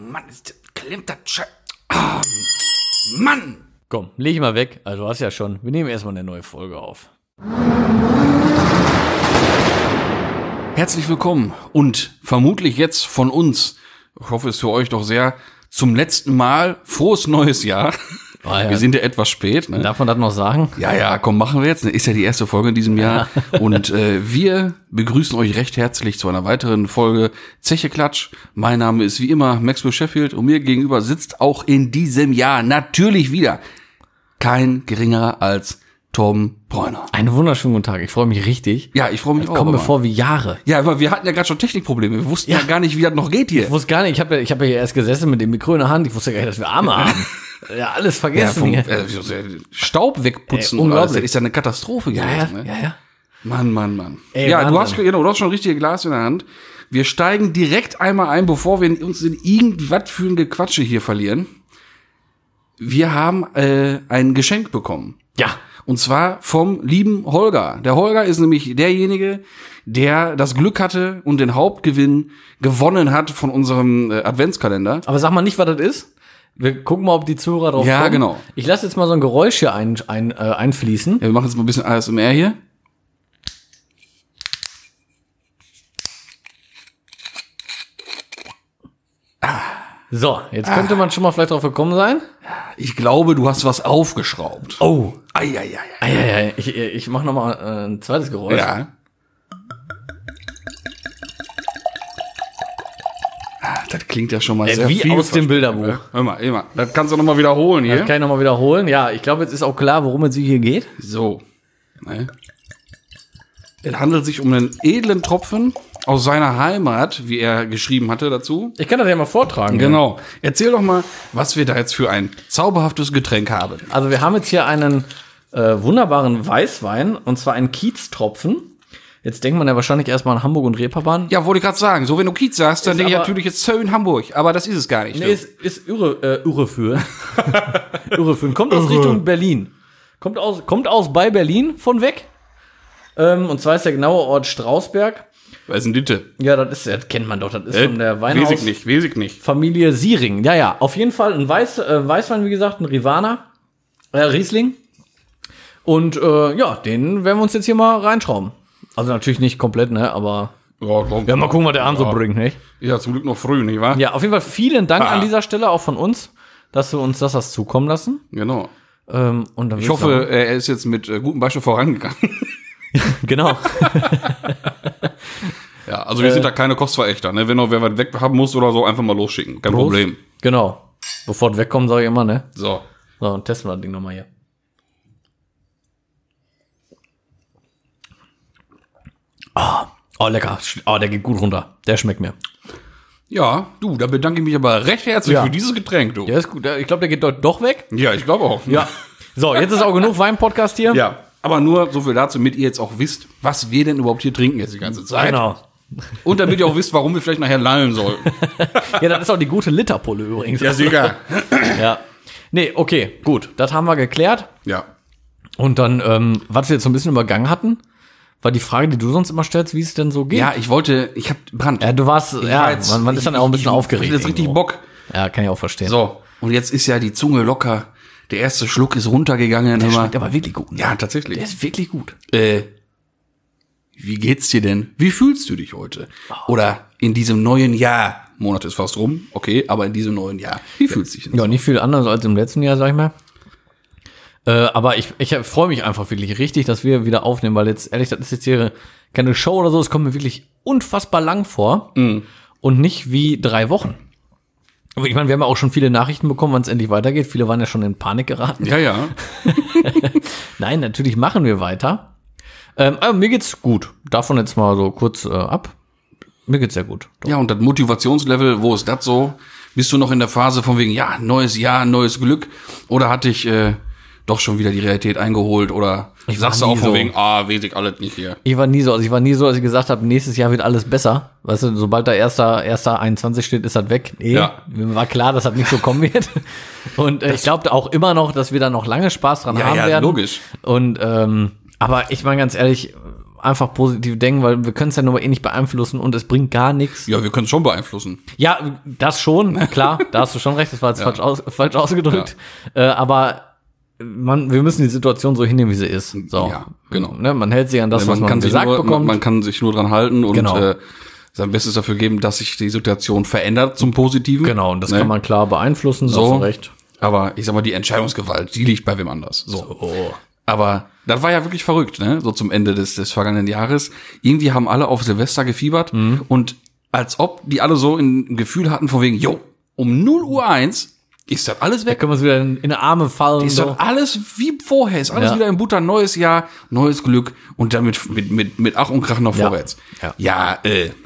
Mann, klemmt das Mann! Komm, leg ich mal weg. Also du hast ja schon. Wir nehmen erstmal eine neue Folge auf. Herzlich willkommen und vermutlich jetzt von uns, ich hoffe es für euch doch sehr, zum letzten Mal frohes neues Jahr. Ja. Wir sind ja etwas spät. Ne? Darf man das noch sagen? Ja, komm, machen wir jetzt. Ist ja die erste Folge in diesem Jahr. Und wir begrüßen euch recht herzlich zu einer weiteren Folge Zeche Klatsch. Mein Name ist wie immer Maxwell Sheffield und mir gegenüber sitzt auch in diesem Jahr natürlich wieder kein geringerer als Tom Bräuner. Einen wunderschönen guten Tag. Ich freue mich richtig. Ja, ich freue mich auch. Kommen mir vor wie Jahre. Ja, aber wir hatten ja gerade schon Technikprobleme. Wir wussten ja gar nicht, wie das noch geht hier. Ich wusste gar nicht. Ich hab ja hier erst gesessen mit dem Mikro in der Hand. Ich wusste gar nicht, dass wir Arme haben. Ja, alles vergessen. Staub wegputzen. Unglaublich. Das ist ja eine Katastrophe gewesen. Ne? Ja. Mann. Ey, ja, du Wahnsinn. hast schon ein richtiges Glas in der Hand. Wir steigen direkt einmal ein, bevor wir uns in irgendwas für ein Gequatsche hier verlieren. Wir haben ein Geschenk bekommen. Ja. Und zwar vom lieben Holger. Der Holger ist nämlich derjenige, der das Glück hatte und den Hauptgewinn gewonnen hat von unserem Adventskalender. Aber sag mal nicht, was das ist. Wir gucken mal, ob die Zuhörer drauf kommen. Ja, genau. Ich lasse jetzt mal so ein Geräusch hier einfließen. Ja, wir machen jetzt mal ein bisschen ASMR hier. So, jetzt könnte man schon mal vielleicht drauf gekommen sein. Ich glaube, du hast was aufgeschraubt. Oh. Eieiei. Ich mache noch mal ein zweites Geräusch. Ja. Das klingt ja schon mal sehr wie aus dem Bilderbuch. Hör mal. Das kannst du noch mal wiederholen hier. Das kann ich noch mal wiederholen. Ja, ich glaube, jetzt ist auch klar, worum es hier geht. So. Ne? Es handelt sich um einen edlen Tropfen aus seiner Heimat, wie er geschrieben hatte dazu. Ich kann das ja mal vortragen. Genau. Erzähl doch mal, was wir da jetzt für ein zauberhaftes Getränk haben. Also wir haben jetzt hier einen wunderbaren Weißwein, und zwar einen Kieztropfen. Jetzt denkt man ja wahrscheinlich erstmal an Hamburg und Reeperbahn. Ja, wollte ich gerade sagen. So, wenn du Kiez sagst, dann Ist denke ich aber- natürlich jetzt Zölln Hamburg. Aber das ist es gar nicht. Nee, ist Irreführen. Irreführen. Kommt aus Richtung Berlin. Kommt aus bei Berlin von weg. Und zwar ist der genaue Ort Strausberg. Was ist denn Ditte? Ja, das kennt man doch. Das ist von der Weinhaus Weiß ich nicht. Familie Siering. Ja. Auf jeden Fall ein Weißwein, wie gesagt, ein Riesling. Und den werden wir uns jetzt hier mal reinschrauben. Also natürlich nicht komplett, ne, aber Ja, komm. ja, mal gucken, was der Abend so bringt, nicht? Ja, zum Glück noch früh, nicht wahr? Ja, auf jeden Fall vielen Dank an dieser Stelle auch von uns, dass du uns das hast zukommen lassen. Genau. Und dann Ich hoffe, er ist jetzt mit gutem Beispiel vorangegangen. genau. Ja, also wir sind da keine Kostverächter, ne? Wenn noch wer was weg haben muss oder so, einfach mal losschicken. Kein Problem. Genau. Bevor es wegkommt, sage ich immer, ne? So. So, und testen wir das Ding nochmal hier. Oh, lecker. Oh, der geht gut runter. Der schmeckt mir. Ja, du, da bedanke ich mich aber recht herzlich Ja. für dieses Getränk, du. Der ist gut. Ich glaube, der geht doch weg. Ja, ich glaube auch. Ja. So, jetzt ist auch genug Wein-Podcast hier. Ja, aber nur so viel dazu, damit ihr jetzt auch wisst, was wir denn überhaupt hier trinken jetzt die ganze Zeit. Genau. Und damit ihr auch wisst, warum wir vielleicht nachher lallen sollten. Ja, das ist auch die gute Literpulle übrigens. Ja, sicher. Ja. Nee, okay, gut. Das haben wir geklärt. Ja. Und dann, was wir jetzt so ein bisschen übergangen hatten, war die Frage, die du sonst immer stellst, wie es denn so geht. Ja, ich hab Brand. Ja, du warst, Ich war jetzt- man ist dann auch ein bisschen aufgeregt. Ich hab jetzt richtig irgendwo. Bock. Ja, kann ich auch verstehen. So, und jetzt ist ja die Zunge locker. Der erste Schluck ist runtergegangen. Der immer. schmeckt aber wirklich gut. Ne? Ja, tatsächlich. Der ist wirklich gut. Wie geht's dir denn? Wie fühlst du dich heute? Oder in diesem neuen Jahr? Monat ist fast rum, okay, aber in diesem neuen Jahr. Wie fühlst du dich denn? Ja, nicht viel anders als im letzten Jahr, sag ich mal. Aber ich freue mich einfach wirklich richtig, dass wir wieder aufnehmen, weil jetzt, ehrlich, das ist jetzt hier keine Show oder so, es kommt mir wirklich unfassbar lang vor und nicht wie 3 Wochen. Aber ich meine, wir haben ja auch schon viele Nachrichten bekommen, wann es endlich weitergeht. Viele waren ja schon in Panik geraten. Ja. Nein, natürlich machen wir weiter. Aber mir geht's gut. Davon jetzt mal so kurz ab. Mir geht's sehr gut. Doch. Ja, und das Motivationslevel, wo ist das so? Bist du noch in der Phase von wegen, ja, neues Jahr, neues Glück? Oder hat dich doch schon wieder die Realität eingeholt? Oder Ich sagst du war auch nie von so. wegen, weiß ich alles nicht hier? Ich war nie so, als ich gesagt habe, nächstes Jahr wird alles besser. Weißt du, sobald da erster 21 steht, ist das weg. Nee, Ja. mir war klar, dass das nicht so kommen wird. Und ich glaube auch immer noch, dass wir da noch lange Spaß dran haben werden. logisch. Und aber ich meine ganz ehrlich, einfach positiv denken, weil wir können es ja nur nicht beeinflussen und es bringt gar nichts. Ja, wir können es schon beeinflussen. Ja, das schon, klar, da hast du schon recht, das war jetzt falsch ausgedrückt. Aber wir müssen die Situation so hinnehmen, wie sie ist. So. Ja, genau. Ne, man hält sich an das, was man gesagt bekommt. Man kann sich nur dran halten und Genau. sein Bestes dafür geben, dass sich die Situation verändert zum Positiven. Genau, und das Ne? kann man klar beeinflussen, So. hast du recht. Aber ich sag mal, die Entscheidungsgewalt, die liegt bei wem anders. So. Oh. Aber das war ja wirklich verrückt, ne? So zum Ende des vergangenen Jahres. Irgendwie haben alle auf Silvester gefiebert und als ob die alle so ein Gefühl hatten von wegen, jo, um 0:01 ist das alles Da weg. können wir uns wieder in eine Arme fallen. Ist So. das alles wie vorher, ist alles Ja. wieder in Butter, neues Jahr, neues Glück und damit mit Ach und Krach noch Ja. vorwärts. Ja.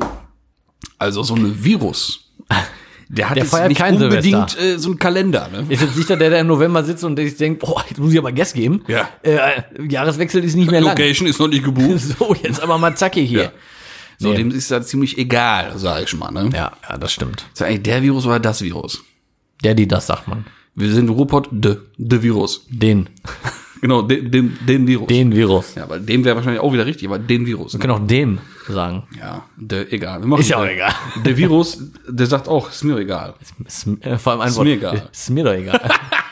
Also so ein Virus, der hat Der jetzt feiert nicht kein unbedingt so einen Kalender, ne? Ist jetzt nicht der im November sitzt und sich denkt, boah, jetzt muss ich aber Gas geben. Ja. Jahreswechsel ist nicht mehr lang. Location ist noch nicht gebucht. So, jetzt aber mal zackig hier. Ja. So, Nee. dem ist das ziemlich egal, sag ich mal, ne? Ja, das stimmt. Ist das eigentlich der Virus oder das Virus? Das sagt man. Wir sind Ruhrpott, de Virus. Den Genau, den Virus. Virus. Ja, aber dem wäre wahrscheinlich auch wieder richtig, aber den Virus. Wir können auch dem sagen. Ja, egal. Wir machen Ist ja auch egal. Der Virus, der sagt auch, ist mir egal. Vor allem ein Ist Wort. mir egal. Ist mir doch egal.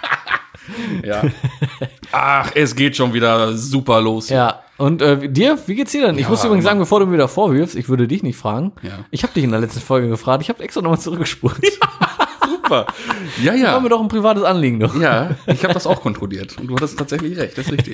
Ja. Ach, es geht schon wieder super los. Ja. Und dir, wie geht's dir denn? Ich muss übrigens sagen, bevor du mir wieder vorwirfst, ich würde dich nicht fragen. Ja. Ich habe dich in der letzten Folge gefragt. Ich habe extra nochmal zurückgespult. Super. Ja, War ja. mir doch ein privates Anliegen noch. Ja, ich habe das auch kontrolliert. Und du hattest tatsächlich recht, das ist richtig.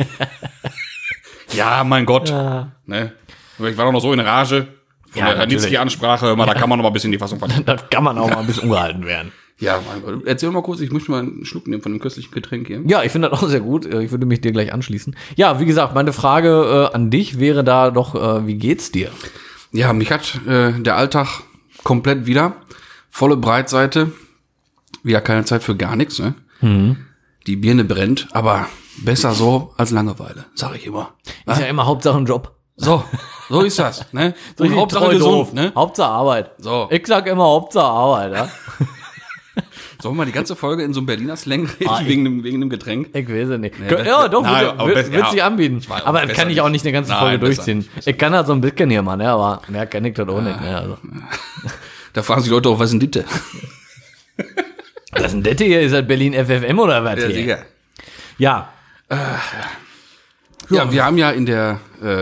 Ja, mein Gott. Ja. Ne? Ich war doch noch so in Rage. Von Ja, der natürlich. Nitzki-Ansprache, da kann man noch mal ein bisschen die Fassung verlieren. Da kann man auch mal ein bisschen ungehalten werden. Ja, mein Gott. Erzähl mal kurz, ich möchte mal einen Schluck nehmen von dem köstlichen Getränk hier. Ja, ich finde das auch sehr gut. Ich würde mich dir gleich anschließen. Ja, wie gesagt, meine Frage an dich wäre da doch, wie geht's dir? Ja, mich hat der Alltag komplett wieder. Volle Breitseite. Wieder keine Zeit für gar nichts, ne? Die Birne brennt, aber besser so als Langeweile, sag ich immer. Ist ja immer Hauptsache ein Job. So ist das, ne? Und Richtig Hauptsache treu gesund, doof. ne? Hauptsache Arbeit. So. Ich sag immer Hauptsache Arbeit, ja? Sollen wir mal die ganze Folge in so einem Berliner Slang reden, Ah, wegen dem Getränk? Ich weiß es nicht. Nee, Ja, doch, nein, aber wird ja, sich anbieten. war auch Aber das besser kann ich auch nicht. nicht eine ganze Nein, Folge besser durchziehen. nicht. Ich kann halt so ein bisschen hier, Mann, ja, aber mehr kann ich das auch nicht. Ne? Also. Da fragen sich die Leute auch, was ist denn das? Was ist denn das hier? Ist das Berlin FFM oder was hier? Ja, Ja, wir haben ja in der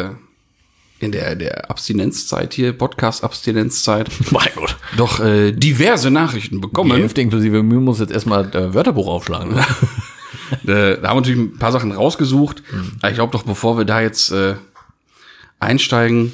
Abstinenzzeit hier, Podcast-Abstinenzzeit, mein Gott. doch diverse Nachrichten Die bekommen. Hälfte inklusive Mühe muss jetzt erstmal Wörterbuch aufschlagen. Ne? Da haben wir natürlich ein paar Sachen rausgesucht. Aber ich glaube doch, bevor wir da jetzt einsteigen,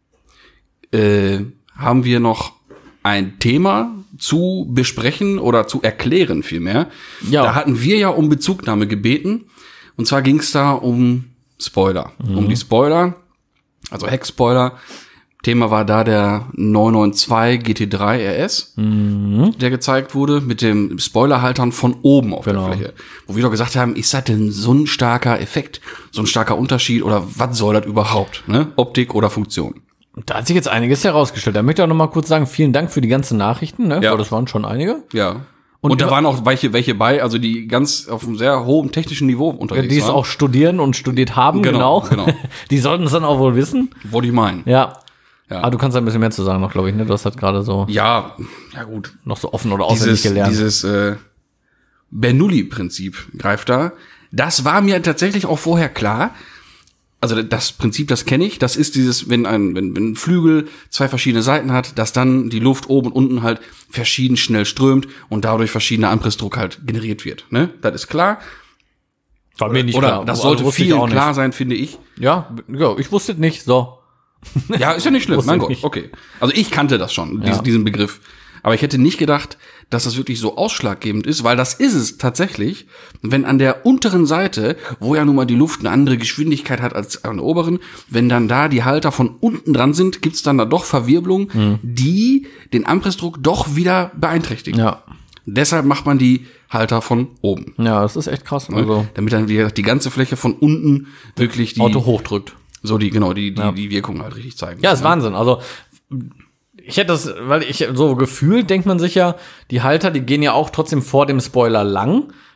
haben wir noch ein Thema zu besprechen oder zu erklären vielmehr. Ja. Da hatten wir ja um Bezugnahme gebeten. Und zwar ging es da um Spoiler. Um die Spoiler, also Heckspoiler. Thema war da der 992 GT3 RS, der gezeigt wurde, mit dem Spoilerhaltern von oben auf Genau. der Fläche. Wo wir doch gesagt haben, ist das denn so ein starker Effekt, so ein starker Unterschied oder was soll das überhaupt? Ne? Optik oder Funktion? Da hat sich jetzt einiges herausgestellt. Da möchte ich auch noch mal kurz sagen, vielen Dank für die ganzen Nachrichten. Ne? Ja. Weil das waren schon einige. Ja. Und Und da über- waren auch welche bei, also die ganz auf einem sehr hohen technischen Niveau unterwegs Die es waren. auch studieren und studiert haben, genau. Genau. Die sollten es dann auch wohl wissen. Wollte ich meinen. Ja. Ja. Aber du kannst da ein bisschen mehr zu sagen noch, glaube ich, ne? Du hast das gerade so Ja, gut. noch so offen oder auswendig gelernt. Dieses Bernoulli-Prinzip greift da. Das war mir tatsächlich auch vorher klar. Also das Prinzip, das kenne ich. Das ist dieses, wenn ein Flügel zwei verschiedene Seiten hat, dass dann die Luft oben und unten halt verschieden schnell strömt und dadurch verschiedener Anpressdruck halt generiert wird. Ne? Das ist klar. War mir nicht Oder klar. das Also sollte wusste ich vielen auch nicht. klar sein, finde ich. Ja, ich wusste es nicht. So. Ja, ist ja nicht schlimm, Wusste mein ich Gott, nicht. okay. Also ich kannte das schon, Ja. diesen Begriff. Aber ich hätte nicht gedacht, dass das wirklich so ausschlaggebend ist, weil das ist es tatsächlich, wenn an der unteren Seite, wo ja nun mal die Luft eine andere Geschwindigkeit hat als an der oberen, wenn dann da die Halter von unten dran sind, gibt's dann da doch Verwirbelungen, die den Anpressdruck doch wieder beeinträchtigen. Ja. Deshalb macht man die Halter von oben. Ja, das ist echt krass. Also Damit dann wieder die ganze Fläche von unten wirklich die, Auto hochdrückt. so die Wirkung halt richtig zeigen. Ja, ist Wahnsinn. Also ich hätte das, weil ich so gefühlt, denkt man sich ja, die Halter, die gehen ja auch trotzdem vor dem Spoiler lang,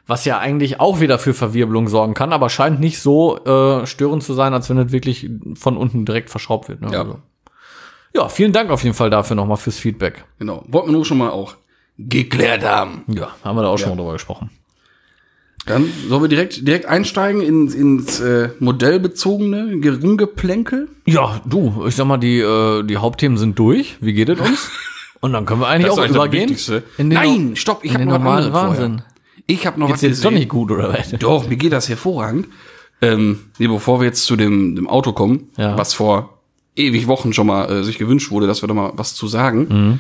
was ja eigentlich auch wieder für Verwirbelung sorgen kann, aber scheint nicht so störend zu sein, als wenn es wirklich von unten direkt verschraubt wird. Ne? Ja. Also. Ja, vielen Dank auf jeden Fall dafür nochmal fürs Feedback. Genau. Wollten wir nur schon mal auch geklärt haben. Ja, haben wir da auch schon mal drüber gesprochen. Dann sollen wir direkt einsteigen ins modellbezogene Rumgeplänkel. Ja, du, ich sag mal, die Hauptthemen sind durch. Wie geht es uns? Und dann können wir eigentlich auch übergehen. Nein, stopp, ich habe noch was anderes Wahnsinn. vorher. Ich habe noch was gesehen. Ist jetzt doch nicht gut, oder was? Doch, mir geht das hervorragend. Bevor wir jetzt zu dem Auto kommen, was vor ewig Wochen schon mal sich gewünscht wurde, dass wir da mal was zu sagen.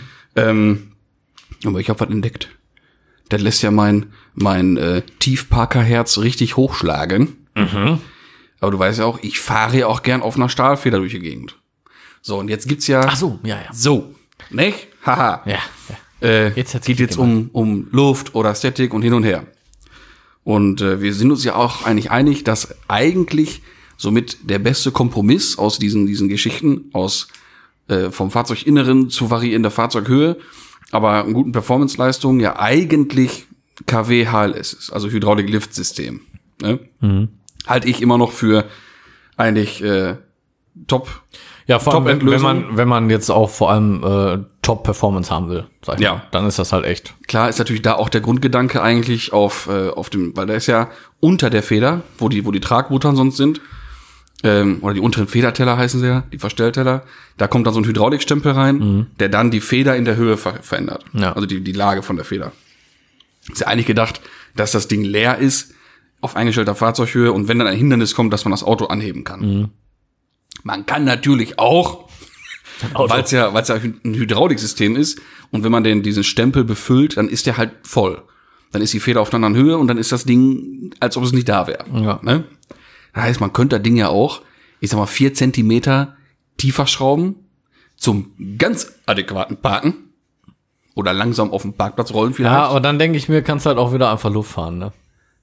Aber ich habe was entdeckt. Das lässt ja mein Tiefparkerherz richtig hochschlagen. Aber du weißt ja auch, ich fahre ja auch gern auf einer Stahlfeder durch die Gegend. So, und jetzt gibt's ja... Ach so, ja. So, nicht? Haha. Ja. Geht jetzt um Luft oder Statik und hin und her. Und wir sind uns ja auch eigentlich einig, dass eigentlich somit der beste Kompromiss aus diesen Geschichten, vom Fahrzeuginneren zu variierender Fahrzeughöhe, aber einen guten Performance-Leistungen ja eigentlich KW HLS ist, also Hydraulik-Lift-System. Ne? Halte ich immer noch für eigentlich top. Ja, vor allem, wenn man jetzt auch vor allem Top-Performance haben will, sag ich mal, dann ist das halt echt. Klar ist natürlich da auch der Grundgedanke eigentlich auf dem, weil da ist ja unter der Feder, wo die Tragmuttern sonst sind, oder die unteren Federteller heißen sie ja, die Verstellteller, da kommt dann so ein Hydraulikstempel rein, der dann die Feder in der Höhe verändert. Ja. Also die Lage von der Feder. Ist ja eigentlich gedacht, dass das Ding leer ist, auf eingestellter Fahrzeughöhe, und wenn dann ein Hindernis kommt, dass man das Auto anheben kann. Man kann natürlich auch, weil es ja ein Hydrauliksystem ist, und wenn man diesen Stempel befüllt, dann ist der halt voll. Dann ist die Feder auf einer anderen Höhe und dann ist das Ding, als ob es nicht da wäre. Ja. Ne? Das heißt, man könnte das Ding ja auch, ich sag mal, 4 Zentimeter tiefer schrauben, zum ganz adäquaten Parken. Oder langsam auf den Parkplatz rollen vielleicht. Ja, aber dann denke ich mir, kannst halt auch wieder einfach Luft fahren, ne?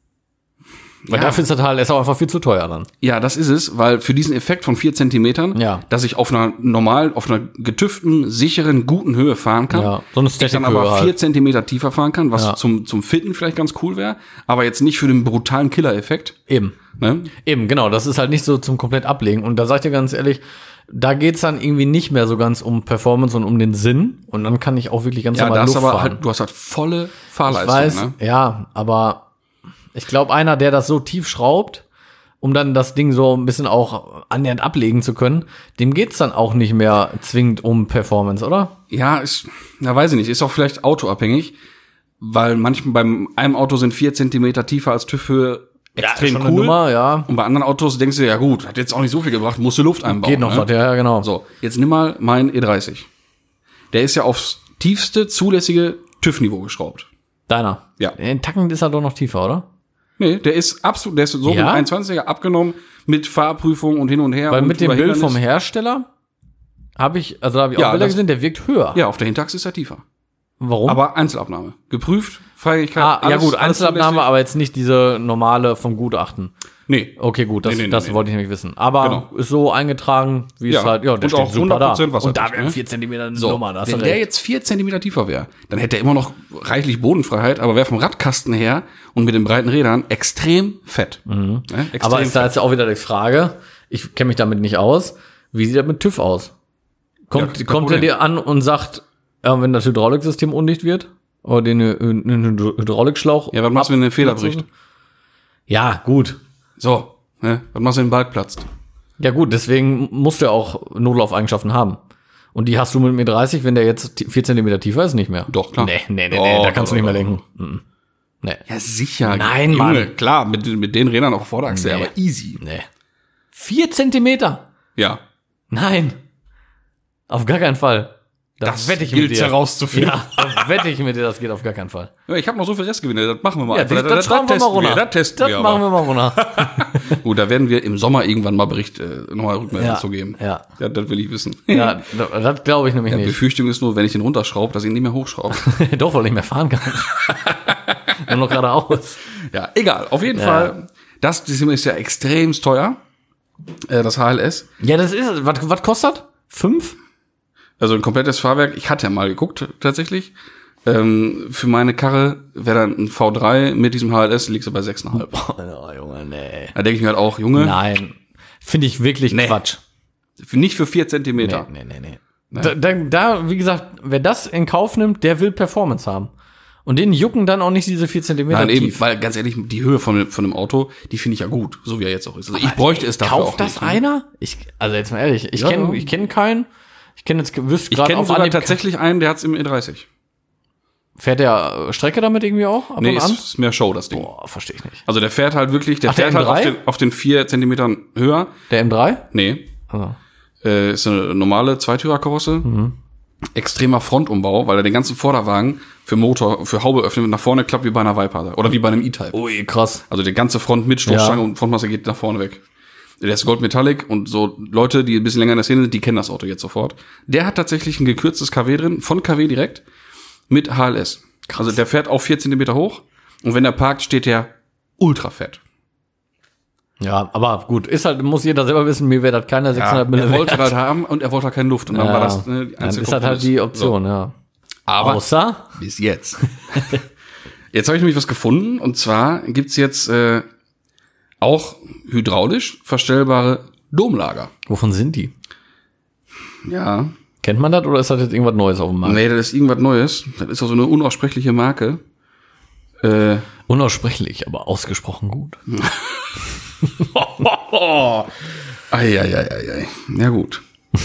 Weil dafür ist das halt ist auch einfach viel zu teuer dann. Ja, das ist es, weil für diesen Effekt von 4 Zentimetern, dass ich auf einer getüften, sicheren, guten Höhe fahren kann, so eine ich dann aber 4 Zentimeter tiefer fahren kann, was zum Fitten vielleicht ganz cool wäre, aber jetzt nicht für den brutalen Killer-Effekt. Eben. Ne? Eben, genau. Das ist halt nicht so zum komplett ablegen. Und da sag ich dir ganz ehrlich, da geht's dann irgendwie nicht mehr so ganz um Performance und um den Sinn. Und dann kann ich auch wirklich ganz normal Luft fahren. Halt, du hast halt volle Fahrleistung. Ich weiß, ne? Ja, aber ich glaube, einer, der das so tief schraubt, um dann das Ding so ein bisschen auch annähernd ablegen zu können, dem geht's dann auch nicht mehr zwingend um Performance, oder? Ja, weiß ich nicht. Ist auch vielleicht autoabhängig, weil manchmal beim einem Auto sind 4 Zentimeter tiefer als TÜV-Höhe extrem cool. Nummer, Und bei anderen Autos denkst du, ja gut, hat jetzt auch nicht so viel gebracht, musst du Luft einbauen. Geht noch was, ja, genau. So, jetzt nimm mal meinen E30. Der ist ja aufs tiefste zulässige TÜV-Niveau geschraubt. Deiner? Ja. In Tacken ist er doch noch tiefer, oder? Nee, der ist so mit 21er abgenommen, mit Fahrprüfung und hin und her. Weil und mit dem Bild vom Hersteller habe ich auch Bilder gesehen, der wirkt höher. Ja, auf der Hinterachse ist er tiefer. Warum? Aber Einzelabnahme. Geprüft, Freigigkeit. Ja gut, Einzelabnahme, aber jetzt nicht diese normale vom Gutachten. Nee. Okay, gut, das wollte ich nämlich wissen. Aber ist so eingetragen, wie es halt, der und steht auch super da. Und da wären 4 Zentimeter eine so, Nummer. Wenn der jetzt 4 Zentimeter tiefer wäre, dann hätte er immer noch reichlich Bodenfreiheit, aber wäre vom Radkasten her und mit den breiten Rädern extrem fett. Ne? Aber ist da jetzt auch wieder die Frage, ich kenne mich damit nicht aus, wie sieht das mit TÜV aus? Kommt er dir an und sagt, wenn das Hydrauliksystem undicht wird, oder den Hydraulikschlauch. Ja, was machst du, wenn eine Feder bricht? Ja, gut. So, ne? Was machst du, wenn ein Balk platzt? Ja gut, deswegen musst du ja auch Notlaufeigenschaften haben. Und die hast du mit dem E30, wenn der jetzt 4 Zentimeter tiefer ist, nicht mehr. Doch, klar. Nee, da kannst du nicht mehr lenken. Nee. Ja, sicher. Nein, Junge, Mann. Klar, mit den Rädern auf Vorderachse, aber easy. Nee. 4 Zentimeter? Ja. Nein. Auf gar keinen Fall. Das wette ich gilt mit dir. herauszufinden. Ja, das wette ich mit dir, das geht auf gar keinen Fall. Ja, ich habe noch so viel Restgewinne, das machen wir mal. Ja, das machen wir mal runter. Das testen wir machen wir mal runter. Gut, da werden wir im Sommer irgendwann mal nochmal Rückmeldung zu geben. Ja, das will ich wissen. Ja, das glaube ich nämlich nicht. Die Befürchtung ist nur, wenn ich den runterschraube, dass ich ihn nicht mehr hochschraube. Doch, weil ich nicht mehr fahren kann. Nur noch geradeaus. Ja, egal. Auf jeden Fall, das ist ja extremst teuer, das HLS. Ja, das ist, was kostet? 5? Also ein komplettes Fahrwerk, ich hatte ja mal geguckt, tatsächlich. Für meine Karre wäre dann ein V3 mit diesem HLS, liegst du bei 6,5. Oh, Junge, nee. Da denke ich mir halt auch, Junge, Nein. Finde ich wirklich Quatsch. nicht für 4 Zentimeter. Nee. Da, wie gesagt, wer das in Kauf nimmt, der will Performance haben. Und denen jucken dann auch nicht diese 4 Zentimeter Nein, tief. eben, weil ganz ehrlich, die Höhe von dem Auto, die finde ich ja gut, so wie er jetzt auch ist. Also ich bräuchte es dafür auch Kauft das nicht, ne? einer? Also jetzt mal ehrlich, ich kenne keinen. Ich kenne jetzt, wüsste Ich gerade kenne auf sogar Anhieb, tatsächlich einen, der hat's im E30. fährt der Strecke damit irgendwie auch? Ab Nee, und an? ist mehr Show, das Ding. Boah, verstehe ich nicht. Also der fährt halt wirklich, der Ach, der fährt halt M3? auf den 4 Zentimetern höher. Der M3? Nee, Also. ist eine normale Zweitürer-Karosse. Extremer Frontumbau, weil er den ganzen Vorderwagen für Motor, für Haube öffnet und nach vorne klappt wie bei einer Viper oder wie bei einem E-Type. Ui, krass. Also die ganze Front mit Stoßstange Ja. und Frontmasse geht nach vorne weg. Der ist Gold Metallic und so Leute, die ein bisschen länger in der Szene sind, die kennen das Auto jetzt sofort. Der hat tatsächlich ein gekürztes KW drin, von KW direkt, mit HLS. Krass. Also der fährt auf 4 Zentimeter hoch und wenn er parkt, steht der ultra fett. Ja, aber gut, ist halt, muss jeder selber wissen, mir wäre das keiner 600 er Millimeter. wollte halt haben und er wollte halt keine Luft. Und dann war das die dann einzige ist das halt Kompromiss. die Option, So. ja. Aber Außer? bis jetzt. Jetzt habe ich nämlich was gefunden und zwar gibt's jetzt auch hydraulisch verstellbare Domlager. Wovon sind die? Ja. Kennt man das oder ist das jetzt irgendwas Neues auf dem Markt? Nee, das ist irgendwas Neues. Das ist auch so eine unaussprechliche Marke. Unaussprechlich, aber ausgesprochen gut. Ei. Ja gut.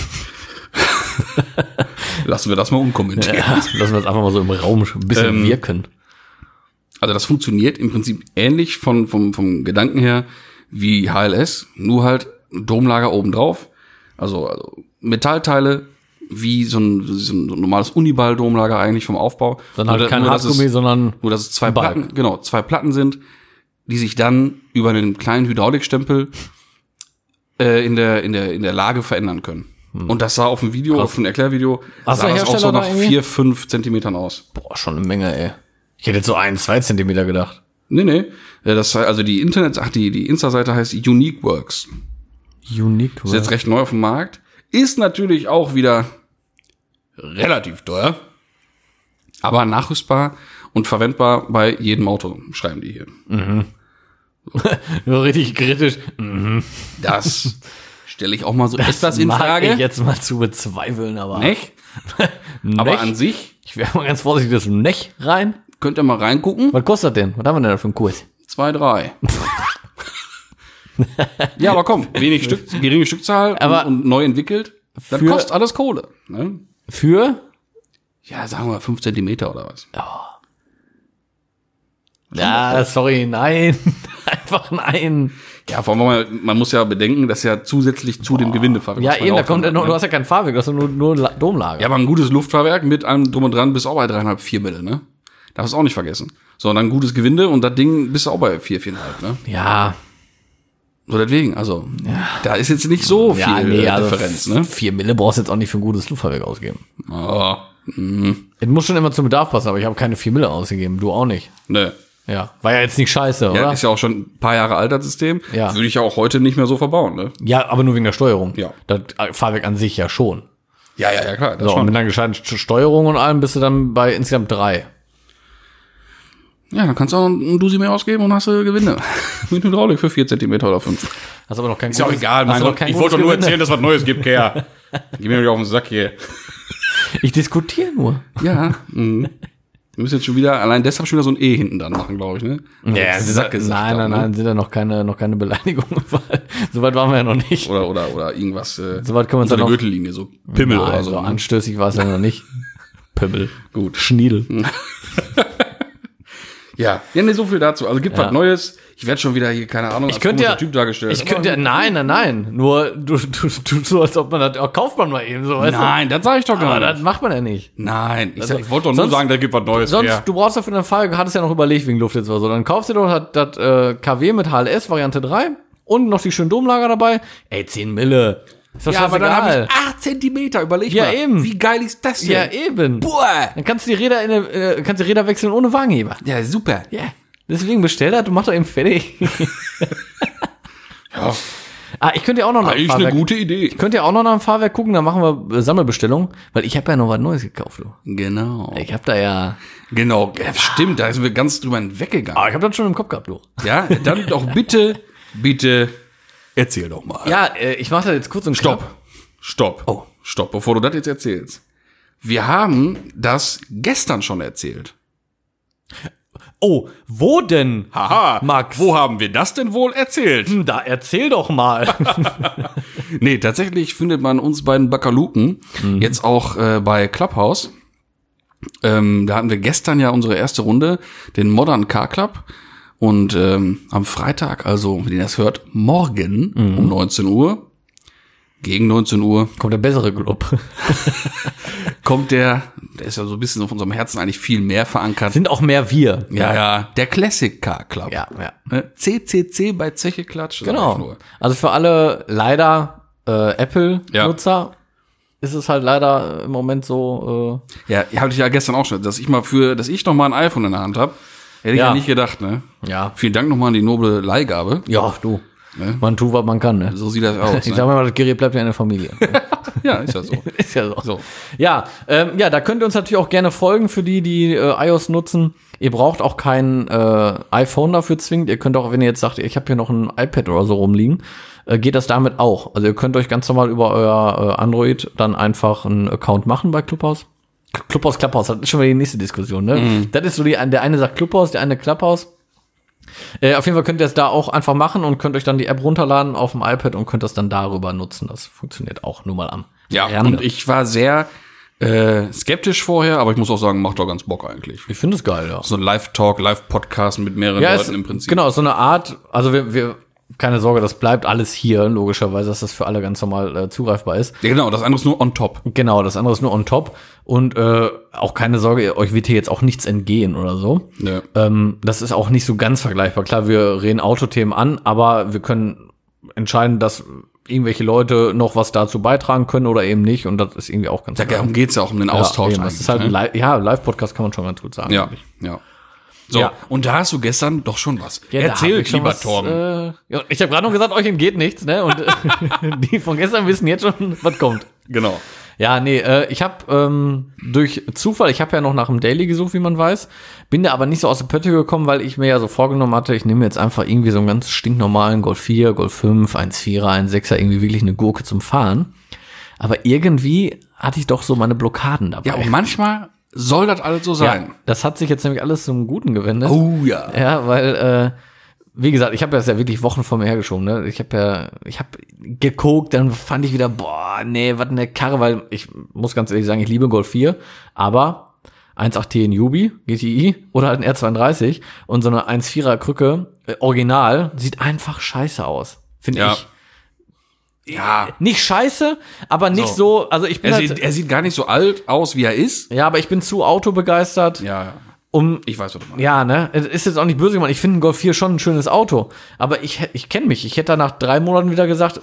Lassen wir das mal unkommentieren. Ja, lassen wir das einfach mal so im Raum ein bisschen wirken. Also das funktioniert im Prinzip ähnlich vom Gedanken her wie HLS, nur halt Domlager obendrauf. Also Metallteile wie so ein normales Uniball-Domlager eigentlich vom Aufbau. Dann halt kein nur, dass Hartgummi, sondern nur dass es zwei Balk. Platten, genau, zwei Platten sind, die sich dann über einen kleinen Hydraulikstempel in der Lage verändern können. Und das sah auf dem Video, auf dem Erklärvideo, Hast sah du das auch Hersteller so da nach irgendwie? 4-5 Zentimetern aus. Boah, schon eine Menge, ey. Ich hätte jetzt so 1-2 Zentimeter gedacht. Nee. Also die die Insta-Seite heißt Unique Works. Unique. Ist jetzt recht neu auf dem Markt. Ist natürlich auch wieder relativ teuer. Aber nachrüstbar und verwendbar bei jedem Auto, schreiben die hier. Nur richtig kritisch. Das stelle ich auch mal so etwas in mag Frage. ich jetzt mal zu bezweifeln, aber. Nicht? Nech? Aber an sich Ich wäre mal ganz vorsichtig, das Nech rein. könnt ihr mal reingucken. Was kostet denn? Was haben wir denn da für einen Kurs? 2, 3. Ja, aber komm, geringe Stückzahl Aber und neu entwickelt. Dann für- kostet alles Kohle. Ne? Für? Ja, sagen wir 5 Zentimeter oder was. Ja, sorry, nein. Einfach nein. Ja, vor allem, man muss ja bedenken, dass ja zusätzlich zu dem Gewindefahrwerk. Ja, was man eben, da auch kommt ja hat, noch, ne? du hast ja kein Fahrwerk, du hast ja nur Domlager. Ja, aber ein gutes Luftfahrwerk mit allem drum und dran bist auch bei 3,5, 4 Mille, ne? Darfst du auch nicht vergessen. So, und dann gutes Gewinde und das Ding bist du auch bei 4, 4,5, ne? Ja. So deswegen, also, da ist jetzt nicht so viel Differenz, ne? 4 Mille brauchst du jetzt auch nicht für ein gutes Luftfahrwerk ausgeben. Oh, Es muss schon immer zum Bedarf passen, aber ich habe keine 4 Mille ausgegeben. Du auch nicht. ne. Ja. War ja jetzt nicht scheiße, Ja, oder? ist ja auch schon ein paar Jahre alt, das System. Ja. Würde ich ja auch heute nicht mehr so verbauen, ne? Ja, aber nur wegen der Steuerung. Ja. Das Fahrwerk an sich ja schon. Ja, klar. Das So, und schon. mit einer gescheiten Steuerung und allem bist du dann bei insgesamt 3. Ja, dann kannst du auch ein Dusi mehr ausgeben und hast du Gewinde. Mit Hydraulik für 4 Zentimeter oder 5. Hast aber noch kein Ist ja auch egal, mein Gott. Ich wollte doch nur erzählen, dass was Neues gibt, Kerl. Geh mir nicht auf den Sack hier. Ich diskutiere nur. Ja. Wir müssen jetzt schon wieder, allein deshalb schon wieder so ein E hinten dran machen, glaube ich, ne? Ja, Sack gesagt haben, nein, sind da noch keine Beleidigungen. Soweit waren wir ja noch nicht. Oder irgendwas, Soweit können wir uns so dann eine noch. Gürtellinie, so Pimmel Nein, oder so. so Ne? anstößig war es ja noch nicht. Pimmel. Gut. Schniedel. Ja, nee, so viel dazu. Also gibt was Neues. Ich werde schon wieder hier, keine Ahnung, als komischer Typ dargestellt. Nein. Nur du tust so, als ob man das, kauft man mal eben so, weißt Nein, das sage ich doch du? gar Aber nicht. das macht man ja nicht. Nein, ich wollte doch nur sonst- sagen, da gibt was Neues. Sonst, ja. du brauchst dafür einen Fall, hattest ja noch überlegt wegen Luft jetzt oder so. Dann kaufst du doch das KW mit HLS Variante 3 und noch die schönen Domlager dabei. Ey, 10 Mille. Ist doch Ja, aber dann habe scheißegal. ich 8 Zentimeter, überleg Ja, mal. eben. Wie geil ist das denn? Ja, eben. Boah. Dann kannst du die Räder kannst die Räder wechseln ohne Wagenheber. Ja, super. Ja. Deswegen bestell das, du machst doch eben fertig. Ja. Ich könnte ja auch noch nach dem Eigentlich Fahrwerk. eine gute Idee. Ich könnte ja auch noch nach dem Fahrwerk gucken, dann machen wir Sammelbestellung, weil ich habe ja noch was Neues gekauft, du. Genau. Ich habe da ja... Genau, ja, stimmt, da sind wir ganz drüber hinweggegangen. Aber ich habe das schon im Kopf gehabt, du. Ja, dann doch bitte, erzähl doch mal. Ja, ich mache das jetzt kurz und knapp. Stopp. Oh, stopp, bevor du das jetzt erzählst. Wir haben das gestern schon erzählt. Oh, wo denn? Haha, Max. wo haben wir das denn wohl erzählt? Da erzähl doch mal. Nee, tatsächlich findet man uns beiden Bakaluken jetzt auch bei Clubhouse. Da hatten wir gestern ja unsere erste Runde, den Modern Car Club. Und am Freitag, also wenn ihr das hört, morgen um 19 Uhr, gegen 19 Uhr, Kommt der bessere Club. kommt der ist ja so ein bisschen auf unserem Herzen eigentlich viel mehr verankert. Sind auch mehr wir. Ja, der Classic Car Club. Ja, ja. Ne? CCC bei Zeche Klatsch. sag ich Genau. nur. Also für alle leider Apple-Nutzer ist es halt leider im Moment so. Ja, hatte ich ja gestern auch schon, dass ich noch mal ein iPhone in der Hand habe. Hätte ich Ja. ja nicht gedacht, ne? Ja. Vielen Dank nochmal an die noble Leihgabe. Ja, du. Ne? Man tut, was man kann, ne? So sieht das aus. Ich Ne? sag mal, das Gerät bleibt ja in der Familie. Ja, ist ja so. Ist ja so. So. Ja, da könnt ihr uns natürlich auch gerne folgen für die iOS nutzen. Ihr braucht auch kein iPhone dafür zwingend. Ihr könnt auch, wenn ihr jetzt sagt, ich habe hier noch ein iPad oder so rumliegen, geht das damit auch. Also ihr könnt euch ganz normal über euer Android dann einfach einen Account machen bei Clubhouse. Clubhouse, das ist schon wieder die nächste Diskussion, ne? Das ist so der eine sagt Clubhouse, der eine Clubhouse. Auf jeden Fall könnt ihr es da auch einfach machen und könnt euch dann die App runterladen auf dem iPad und könnt das dann darüber nutzen. Das funktioniert auch nur mal am Ja, Rande. und ich war sehr skeptisch vorher, aber ich muss auch sagen, macht doch ganz Bock eigentlich. Ich finde es geil, ja. So ein Live-Talk, Live-Podcast mit mehreren Leuten im Prinzip. Genau, so eine Art, also wir keine Sorge, das bleibt alles hier, logischerweise, dass das für alle ganz normal zugreifbar ist. Ja, genau, das andere ist nur on top. Genau, das andere ist nur on top. Und auch keine Sorge, euch wird hier jetzt auch nichts entgehen oder so. Ja. Das ist auch nicht so ganz vergleichbar. Klar, wir reden Autothemen an, aber wir können entscheiden, dass irgendwelche Leute noch was dazu beitragen können oder eben nicht. Und das ist irgendwie auch ganz Ja, darum geht's ja auch um den Austausch eben. Das ist halt ne? Live-Podcast kann man schon ganz gut sagen. Ja, eigentlich. ja. So, Ja. und da hast du gestern doch schon was. Ja, da hab Erzähl, ich schon lieber was, Torben. ja, ich habe gerade noch gesagt, euch entgeht nichts, ne? Und die von gestern wissen jetzt schon, was kommt. Genau. Ja, nee, ich habe durch Zufall, ich habe ja noch nach dem Daily gesucht, wie man weiß, bin da aber nicht so aus der Pötte gekommen, weil ich mir ja so vorgenommen hatte, ich nehme jetzt einfach irgendwie so einen ganz stinknormalen Golf 4, Golf 5, 1,4er, 1,6er, irgendwie wirklich eine Gurke zum Fahren. Aber irgendwie hatte ich doch so meine Blockaden dabei. Ja, und manchmal soll das alles so sein. Ja, das hat sich jetzt nämlich alles zum Guten gewendet. Oh ja. Ja, weil, wie gesagt, ich habe das ja wirklich Wochen vor mir hergeschoben, ne? Ich habe geguckt, dann fand ich wieder, boah, nee, was eine Karre, weil ich muss ganz ehrlich sagen, ich liebe Golf 4, aber 1.8T in Jubi, GTI oder halt ein R32 und so eine 1.4er Krücke, Original, sieht einfach scheiße aus, finde Ja. ich. Ja. Nicht scheiße, aber nicht so, also ich bin Er sieht gar nicht so alt aus, wie er ist. ja, aber ich bin zu autobegeistert, Ja. um Ich weiß, was du meinst. ja, ne, es ist jetzt auch nicht böse gemeint. Ich finde ein Golf 4 schon ein schönes Auto. Aber ich kenne mich. Ich hätte da nach 3 Monaten wieder gesagt,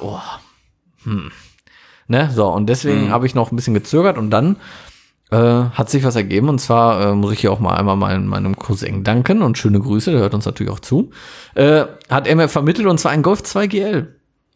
Ne, so. Und deswegen habe ich noch ein bisschen gezögert und dann hat sich was ergeben. Und zwar muss ich hier auch mal einmal meinem Cousin danken und schöne Grüße, der hört uns natürlich auch zu. Hat er mir vermittelt und zwar ein Golf 2 GL.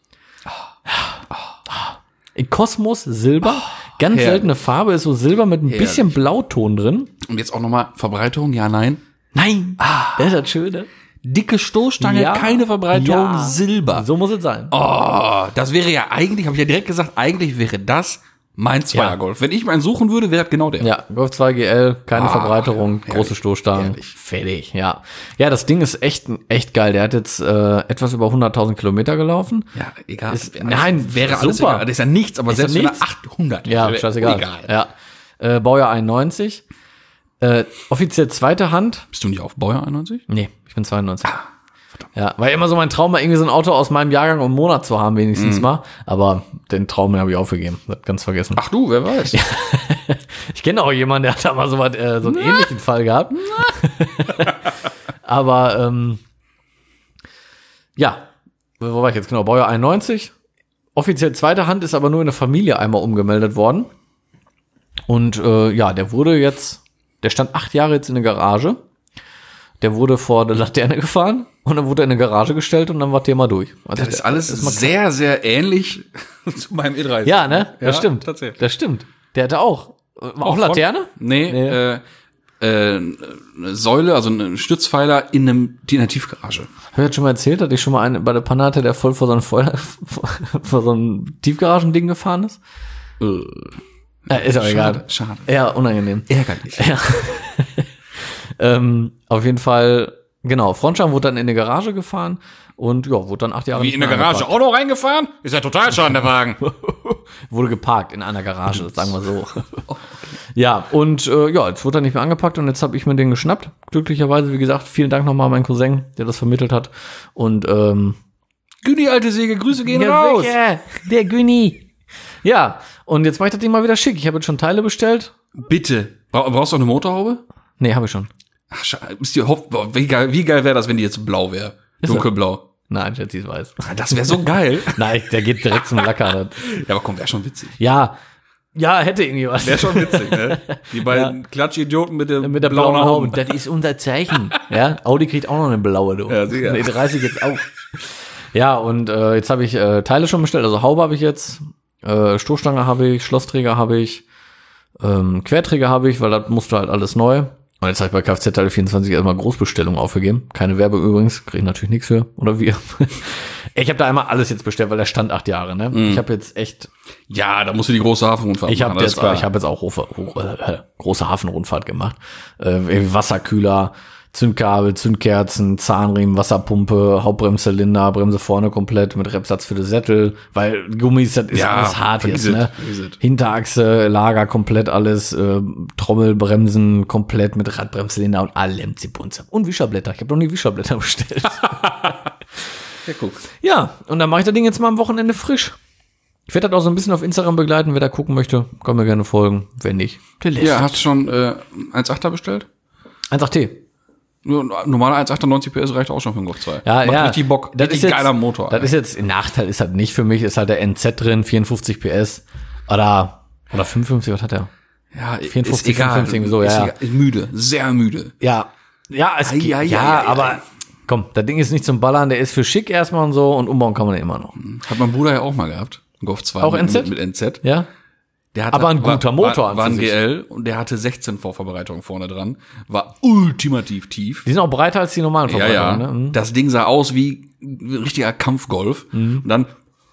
In Kosmos Silber. Ganz herrlich. seltene Farbe, ist so Silber mit ein bisschen Blauton drin. Und jetzt auch nochmal Verbreitung, ja, nein. Nein, das ist das Schöne. Dicke Stoßstange, Ja. keine Verbreitung, Ja. Silber. So muss es sein. Oh, das wäre ja eigentlich, habe ich ja direkt gesagt, eigentlich wäre das mein Zweiergolf. Wenn ich meinen suchen würde, wäre das genau der. Ja, Golf 2 GL, keine Verbreiterung, herrlich, große Stoßstangen, herrlich. fertig, ja. Ja, das Ding ist echt geil. Der hat jetzt etwas über 100.000 Kilometer gelaufen. Ja, egal. Nein, wäre alles super. egal. Das ist ja nichts, aber Ist ja selbst nichts. wenn er 800 Ja, wäre scheißegal. egal. Ja. Baujahr 91. Offiziell zweite Hand. Bist du nicht auf Baujahr 91? Nee, ich bin 92. Ja, war immer so mein Traum, mal irgendwie so ein Auto aus meinem Jahrgang und Monat zu haben, wenigstens mal. Aber den Traum habe ich aufgegeben. Das ganz vergessen. Ach du, wer weiß. Ich kenne auch jemanden, der hat da mal so einen ähnlichen Fall gehabt. Aber ja, wo war ich jetzt genau? Baujahr 91. Offiziell zweite Hand, ist aber nur in der Familie einmal umgemeldet worden. Und der wurde jetzt, der stand 8 Jahre jetzt in der Garage. Der wurde vor der Laterne gefahren und dann wurde er in eine Garage gestellt und dann war Thema durch. Also Das ist alles sehr, sehr ähnlich zu meinem E30. Ja, ne? Das Ja, stimmt. tatsächlich. Das stimmt. Der hatte auch Laterne? Nee. Eine Säule, also ein Stützpfeiler in einer Tiefgarage. Hab ich jetzt schon mal erzählt, dass ich schon mal einen bei der Panne hatte, der voll vor so so einem Tiefgaragending gefahren ist? Ist auch egal. Schade. Ja, unangenehm. Ärgerlich. Ja. Auf jeden Fall, genau, Frontscheiben wurde dann in eine Garage gefahren und ja, wurde dann 8 Jahre Wie nicht in der mehr Garage angepackt. auch noch reingefahren? Ist ja total schade, der Wagen. Wurde geparkt in einer Garage, sagen wir so. Ja, und jetzt wurde er nicht mehr angepackt und jetzt habe ich mir den geschnappt. Glücklicherweise, wie gesagt, vielen Dank nochmal an meinen Cousin, der das vermittelt hat. Und Güni, alte Säge, Grüße gehen ja, raus. sicher, der Günni. Ja, und jetzt mache ich das Ding mal wieder schick. Ich habe jetzt schon Teile bestellt. Bitte. Brauchst du auch eine Motorhaube? Nee, habe ich schon. Ach, wie geil wäre das, wenn die jetzt blau wäre? Dunkelblau. Nein, Jetsy ist weiß. Das wäre so geil. Nein, der geht direkt zum Lacker. Ja, aber komm, wäre schon witzig. Ja, hätte irgendwie was. Wäre schon witzig, ne? Die beiden Klatschidioten mit der blauen Haube. Das ist unser Zeichen. Ja, Audi kriegt auch noch eine blaue, du. Ja, sicher. Nee, 30 jetzt auch. Ja, und jetzt habe ich Teile schon bestellt. Also Haube habe ich jetzt, Stoßstange habe ich, Schlossträger habe ich, Querträger habe ich, weil das musste halt alles neu. Und jetzt habe ich bei Kfz-Teile 24 erstmal Großbestellungen aufgegeben. Keine Werbung übrigens, kriege ich natürlich nichts für. Oder wir. Ich habe da einmal alles jetzt bestellt, weil der stand 8 Jahre, ne? Ich habe jetzt echt. Ja, da musst du die große Hafenrundfahrt Ich habe jetzt auch große Hafenrundfahrt gemacht. Wasserkühler, Zündkabel, Zündkerzen, Zahnriemen, Wasserpumpe, Hauptbremszylinder, Bremse vorne komplett mit Repsatz für den Sättel, weil Gummis, das ist alles hart jetzt, ne? Hinterachse, Lager komplett alles, Trommelbremsen komplett mit Radbremszylinder und allem Zibunzam. Und Wischerblätter. Ich habe noch nie Wischerblätter bestellt. Ja, guck. Ja, und dann mache ich das Ding jetzt mal am Wochenende frisch. Ich werde das auch so ein bisschen auf Instagram begleiten. Wer da gucken möchte, kann mir gerne folgen. Wenn nicht, der lässt. Ja, hast du schon 1.8er bestellt? 1.8T. Normaler 1.8er 90 PS reicht auch schon für einen Golf 2. Ja, Macht richtig Bock. Das Richtig ist jetzt, geiler Motor. Das ist jetzt, ein Nachteil ist halt nicht für mich, ist halt der NZ drin, 54 PS. Oder 55, was hat der? Ja, 54, ist egal. 55, irgendwie so, ja. Ist müde, sehr müde. Ja, Ja, aber komm, das Ding ist nicht zum Ballern, der ist für schick erstmal und so und umbauen kann man ja immer noch. Hat mein Bruder ja auch mal gehabt. Ein Golf 2 Auch mit, NZ? mit NZ. Ja? Der hatte, Aber ein guter Motor an war ein sich. GL und der hatte 16 Vorverbereitungen vorne dran. War ultimativ tief. Die sind auch breiter als die normalen Ja, Verbreitungen, ja. ne? Mhm. Das Ding sah aus wie ein richtiger Kampfgolf. Und dann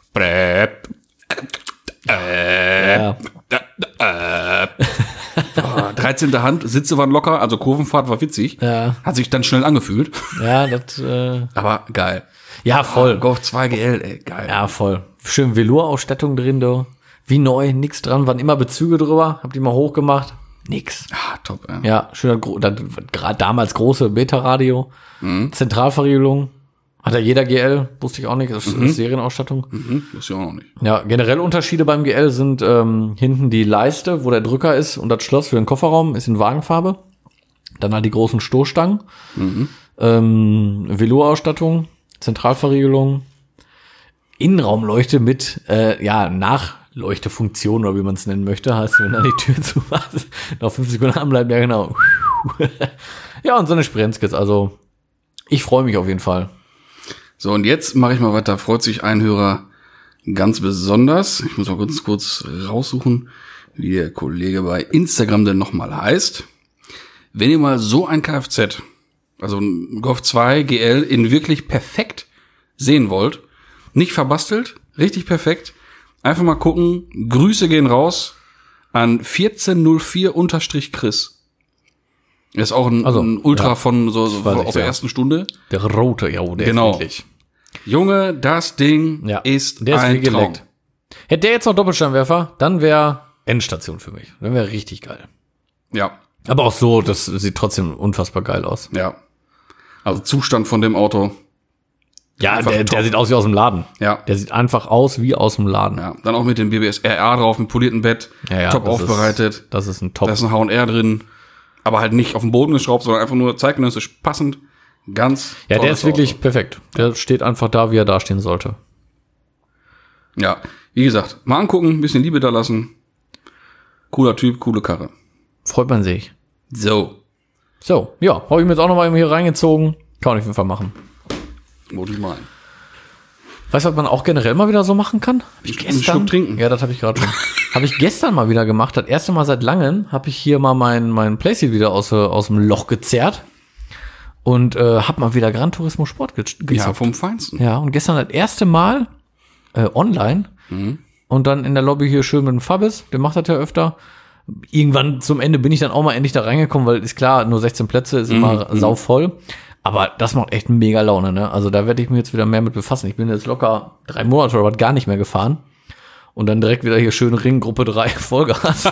Ja. 13. Hand, Sitze waren locker, also Kurvenfahrt war witzig. Ja. Hat sich dann schnell angefühlt. Ja, das, Aber geil. ja, voll. Golf 2 GL, ey, geil. Ja, voll. Schön Velour-Ausstattung drin, du. Wie neu, nix dran, waren immer Bezüge drüber, hab die mal hochgemacht. Nix. Ah, top, ey. Ja, schöner, gerade damals große Beta-Radio. Zentralverriegelung. Hat ja jeder GL, wusste ich auch nicht, das ist Serienausstattung. Wusste ich auch noch nicht. Ja, generell Unterschiede beim GL sind hinten die Leiste, wo der Drücker ist und das Schloss für den Kofferraum ist in Wagenfarbe. Dann halt die großen Stoßstangen. Velour-Ausstattung, Zentralverriegelung, Innenraumleuchte mit Nachleuchtefunktion oder wie man es nennen möchte. Heißt, wenn da die Tür zu machst, noch 5 Sekunden anbleiben, ja genau. Ja, und so eine Sprenzkits, also ich freue mich auf jeden Fall. So, und jetzt mache ich mal weiter. Freut sich ein Hörer ganz besonders. Ich muss mal kurz raussuchen, wie der Kollege bei Instagram denn nochmal heißt. Wenn ihr mal so ein Kfz, also ein Golf 2 GL in wirklich perfekt sehen wollt, nicht verbastelt, richtig perfekt, einfach mal gucken. Grüße gehen raus an 1404-Chris. Ist auch ein Ultra von so aus der ersten Stunde. Der rote, ja, der Genau. ist wirklich. Junge, das Ding ist der ist ein wie Traum. geleckt. Hätte der jetzt noch Doppelsteinwerfer, dann wäre Endstation für mich. Dann wäre richtig geil. Ja, Aber auch so, das sieht trotzdem unfassbar geil aus. ja. Also Zustand von dem Auto. Ja, Einfach der top. sieht aus wie aus dem Laden. Ja. Der sieht einfach aus wie aus dem Laden. Ja, dann auch mit dem BBS RR drauf, mit poliertem Bett, top das aufbereitet. Das ist ein Top. Da ist ein H&R drin, aber halt nicht auf den Boden geschraubt, sondern einfach nur zeitgenössisch passend. Ganz Ja, der tolles ist wirklich Auto. perfekt. Der steht einfach da, wie er da stehen sollte. Ja, wie gesagt, mal angucken, ein bisschen Liebe da lassen. Cooler Typ, coole Karre. Freut man sich. So. So, ja, habe ich mir jetzt auch noch mal hier reingezogen. Kann ich auf jeden Fall machen. Wollte ich meinen. Weißt du, was man auch generell mal wieder so machen kann? Hab ich Einen Schluck trinken. Ja, das habe ich gerade schon. Habe ich gestern mal wieder gemacht. Das erste Mal seit langem habe ich hier mal mein Playset wieder aus dem Loch gezerrt. Und habe mal wieder Gran Turismo Sport gezockt. Ja, vom Feinsten. Ja, und gestern das erste Mal online. Und dann in der Lobby hier schön mit dem Fabis. Der macht das ja öfter. Irgendwann zum Ende bin ich dann auch mal endlich da reingekommen, weil ist klar, nur 16 Plätze ist immer sauvoll. Aber das macht echt mega Laune, ne? Also da werde ich mich jetzt wieder mehr mit befassen. Ich bin jetzt locker 3 Monate oder was gar nicht mehr gefahren. Und dann direkt wieder hier schön Ring, Gruppe 3, Vollgas.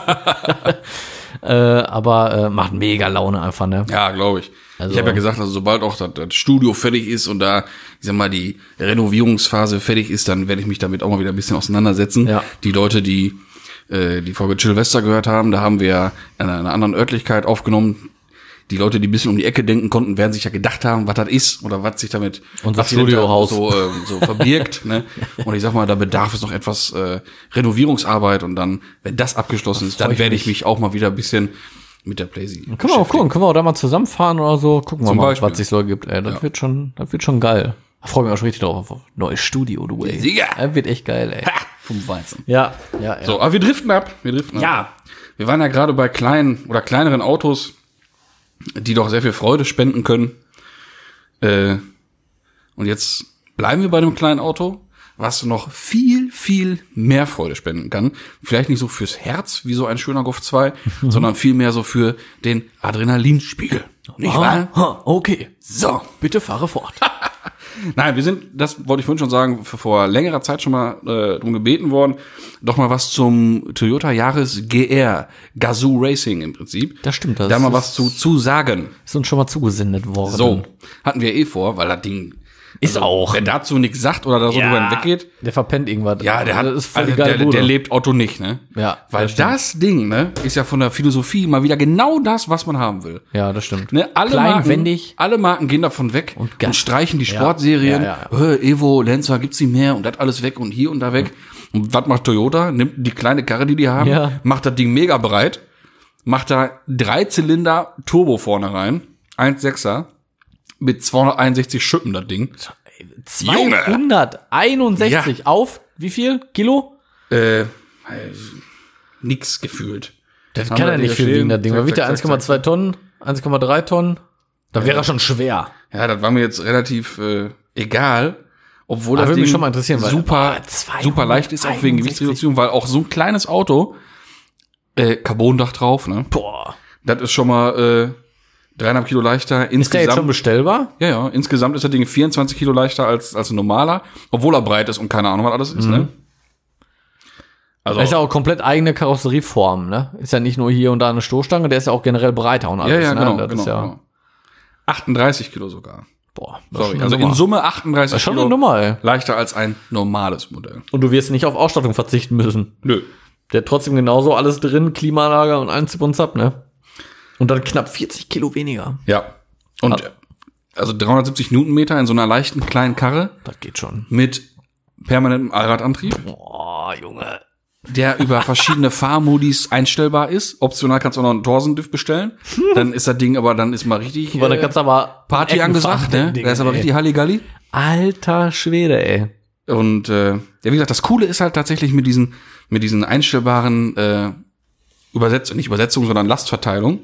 Aber macht mega Laune einfach, ne? Ja, glaube ich. Also, ich habe ja gesagt, also sobald auch das Studio fertig ist und da, ich sag mal, die Renovierungsphase fertig ist, dann werde ich mich damit auch mal wieder ein bisschen auseinandersetzen. Ja. Die Leute, die Folge Silvester gehört haben, da haben wir in einer anderen Örtlichkeit aufgenommen. Die Leute, die ein bisschen um die Ecke denken konnten, werden sich ja gedacht haben, was das ist oder was sich damit Unser was sich da Studiohaus. so verbirgt. Ne? Und ich sag mal, da bedarf es noch etwas Renovierungsarbeit und dann, wenn das abgeschlossen ist, dann werde ich mich auch mal wieder ein bisschen mit der Playsee können wir auch gucken, können wir auch da mal zusammenfahren oder so. Gucken wir mal, Beispiel. was sich so ergibt. Ey, das wird schon geil. Da freue ich mich auch schon richtig drauf. Auf neues Studio, du ey. Sieger. Das wird echt geil, ey. vom Weizen. Ja. So, aber wir driften ab. Ja. Wir waren ja gerade bei kleinen oder kleineren Autos, die doch sehr viel Freude spenden können. Und jetzt bleiben wir bei dem kleinen Auto, was noch viel, viel mehr Freude spenden kann. Vielleicht nicht so fürs Herz, wie so ein schöner Golf 2, sondern viel mehr so für den Adrenalinspiegel. Nicht wahr? Okay. So. Bitte fahre fort. Nein, wir sind, das wollte ich vorhin schon sagen, vor längerer Zeit schon mal drum gebeten worden, doch mal was zum Toyota Yaris GR, Gazoo Racing im Prinzip. Das stimmt. Da mal was zu sagen. Ist uns schon mal zugesendet worden. So, hatten wir vor, weil das Ding Ist auch. Wer dazu nichts sagt oder da so drüber hinweggeht, Der verpennt irgendwas. ja, der hat, das ist voll also die geile Bude. der lebt Otto nicht, ne? Ja, Weil das stimmt. das Ding, ne, ist ja von der Philosophie mal wieder genau das, was man haben will. Ja, das stimmt. Ne, Klein, wendig. alle Marken gehen davon weg und Gas. streichen die Sportserien. Ja. Evo, Lancer gibt's nicht mehr und das alles weg und hier und da weg. Und was macht Toyota? Nimmt die kleine Karre, die haben, Ja. macht das Ding mega breit, macht da 3 Zylinder Turbo vorne rein, 1,6er mit 261 Schippen, das Ding. 261 auf wie viel Kilo? Nix gefühlt. Das Haben kann wir ja nicht hier viel stehen. wiegen, das Ding. Zack, Da wiegt zack, ja zack, 1,2 Tonnen, 1,3 Tonnen. Da wäre er schon schwer. Ja, das war mir jetzt relativ egal, obwohl Aber das würde Ding mich schon mal interessieren, weil- super, Boah, super leicht ist, auch wegen 261. Gewichtsreduktion, weil auch so ein kleines Auto, Carbondach drauf, ne? Boah. Das ist schon mal 3,5 Kilo leichter. Ist der jetzt schon Insgesamt, bestellbar? ja, insgesamt ist das Ding 24 Kilo leichter als ein normaler, obwohl er breit ist und keine Ahnung, was alles ist, ne? Also, Das ist ja auch komplett eigene Karosserieform, ne? Ist ja nicht nur hier und da eine Stoßstange, der ist ja auch generell breiter und alles, ja, ne? genau, Das genau, ist ja, genau. 38 Kilo sogar. boah, das ist Sorry, schon also eine in Nummer. Summe 38 Das ist schon Kilo eine Nummer, ey. leichter als ein normales Modell. Und du wirst nicht auf Ausstattung verzichten müssen. Nö. Der hat trotzdem genauso alles drin, Klimaanlage und allen Zip und Zap, ne? Und dann knapp 40 Kilo weniger. Ja. Und also 370 Newtonmeter in so einer leichten kleinen Karre Das geht schon. mit permanentem Allradantrieb, Boah, Junge. der über verschiedene Fahrmodis einstellbar ist. Optional kannst du auch noch einen Torsendiff bestellen. Dann ist das Ding, aber dann ist mal richtig Weil da kannst du aber Party Ecken angesagt, fahren, ne? Ding, Da ist aber ey. richtig Halligalli. Alter Schwede, ey. Und ja, wie gesagt, das Coole ist halt tatsächlich mit diesen einstellbaren nicht Übersetzungen, sondern Lastverteilung.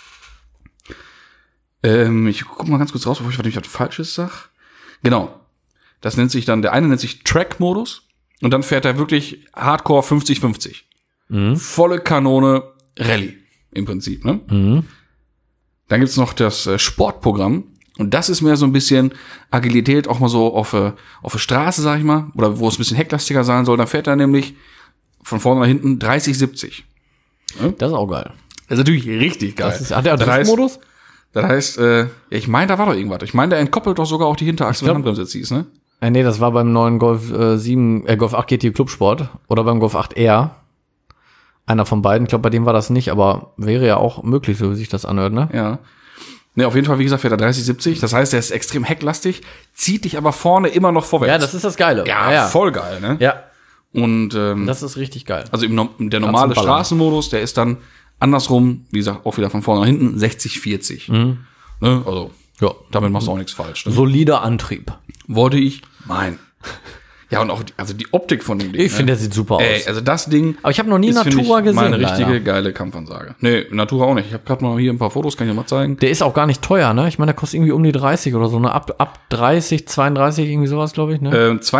Ich guck mal ganz kurz raus, bevor ich was Falsches sag. Genau. Das nennt sich dann, der eine nennt sich Track-Modus und dann fährt er wirklich Hardcore 50-50. Volle Kanone Rallye im Prinzip, ne? Dann gibt's noch das Sportprogramm und das ist mehr so ein bisschen Agilität, auch mal so auf der Straße, sag ich mal, oder wo es ein bisschen hecklastiger sein soll. Dann fährt er nämlich von vorne nach hinten 30-70. Das ist auch geil. Das ist natürlich richtig geil. Hat der Das heißt- Driftmodus? Das heißt, ich meine, da war doch irgendwas. Ich meine, der entkoppelt doch sogar auch die Hinterachse, wenn Handbremse ziehst, ne? Nee, das war beim neuen Golf 8 GT Clubsport oder beim Golf 8 R. Einer von beiden. Ich glaube, bei dem war das nicht, aber wäre ja auch möglich, so wie sich das anhört, ne? Ja. Ne, auf jeden Fall, wie gesagt, fährt er 30-70. Das heißt, der ist extrem hecklastig, zieht dich aber vorne immer noch vorwärts. Ja, das ist das Geile. ja, voll geil, ne? Ja, Und das ist richtig geil. also der normale Ballern. Straßenmodus, der ist dann Andersrum, wie gesagt, auch wieder von vorne nach hinten, 60-40. Ne? Also, Ja. damit machst du auch nichts falsch. Ne? Solider Antrieb. Wollte ich? Nein. Ja, und auch die Optik von dem Ding. Ich finde, der sieht super aus. Also das Ding. Aber ich habe noch nie ist, find Natura ich, gesehen. Meine richtige leider. geile Kampfansage. Nee, Natura auch nicht. Ich habe gerade mal hier ein paar Fotos, kann ich dir mal zeigen. Der ist auch gar nicht teuer, ne? Ich meine, der kostet irgendwie um die 30 oder so, ne? Ab 30, 32, irgendwie sowas, glaube ich, ne?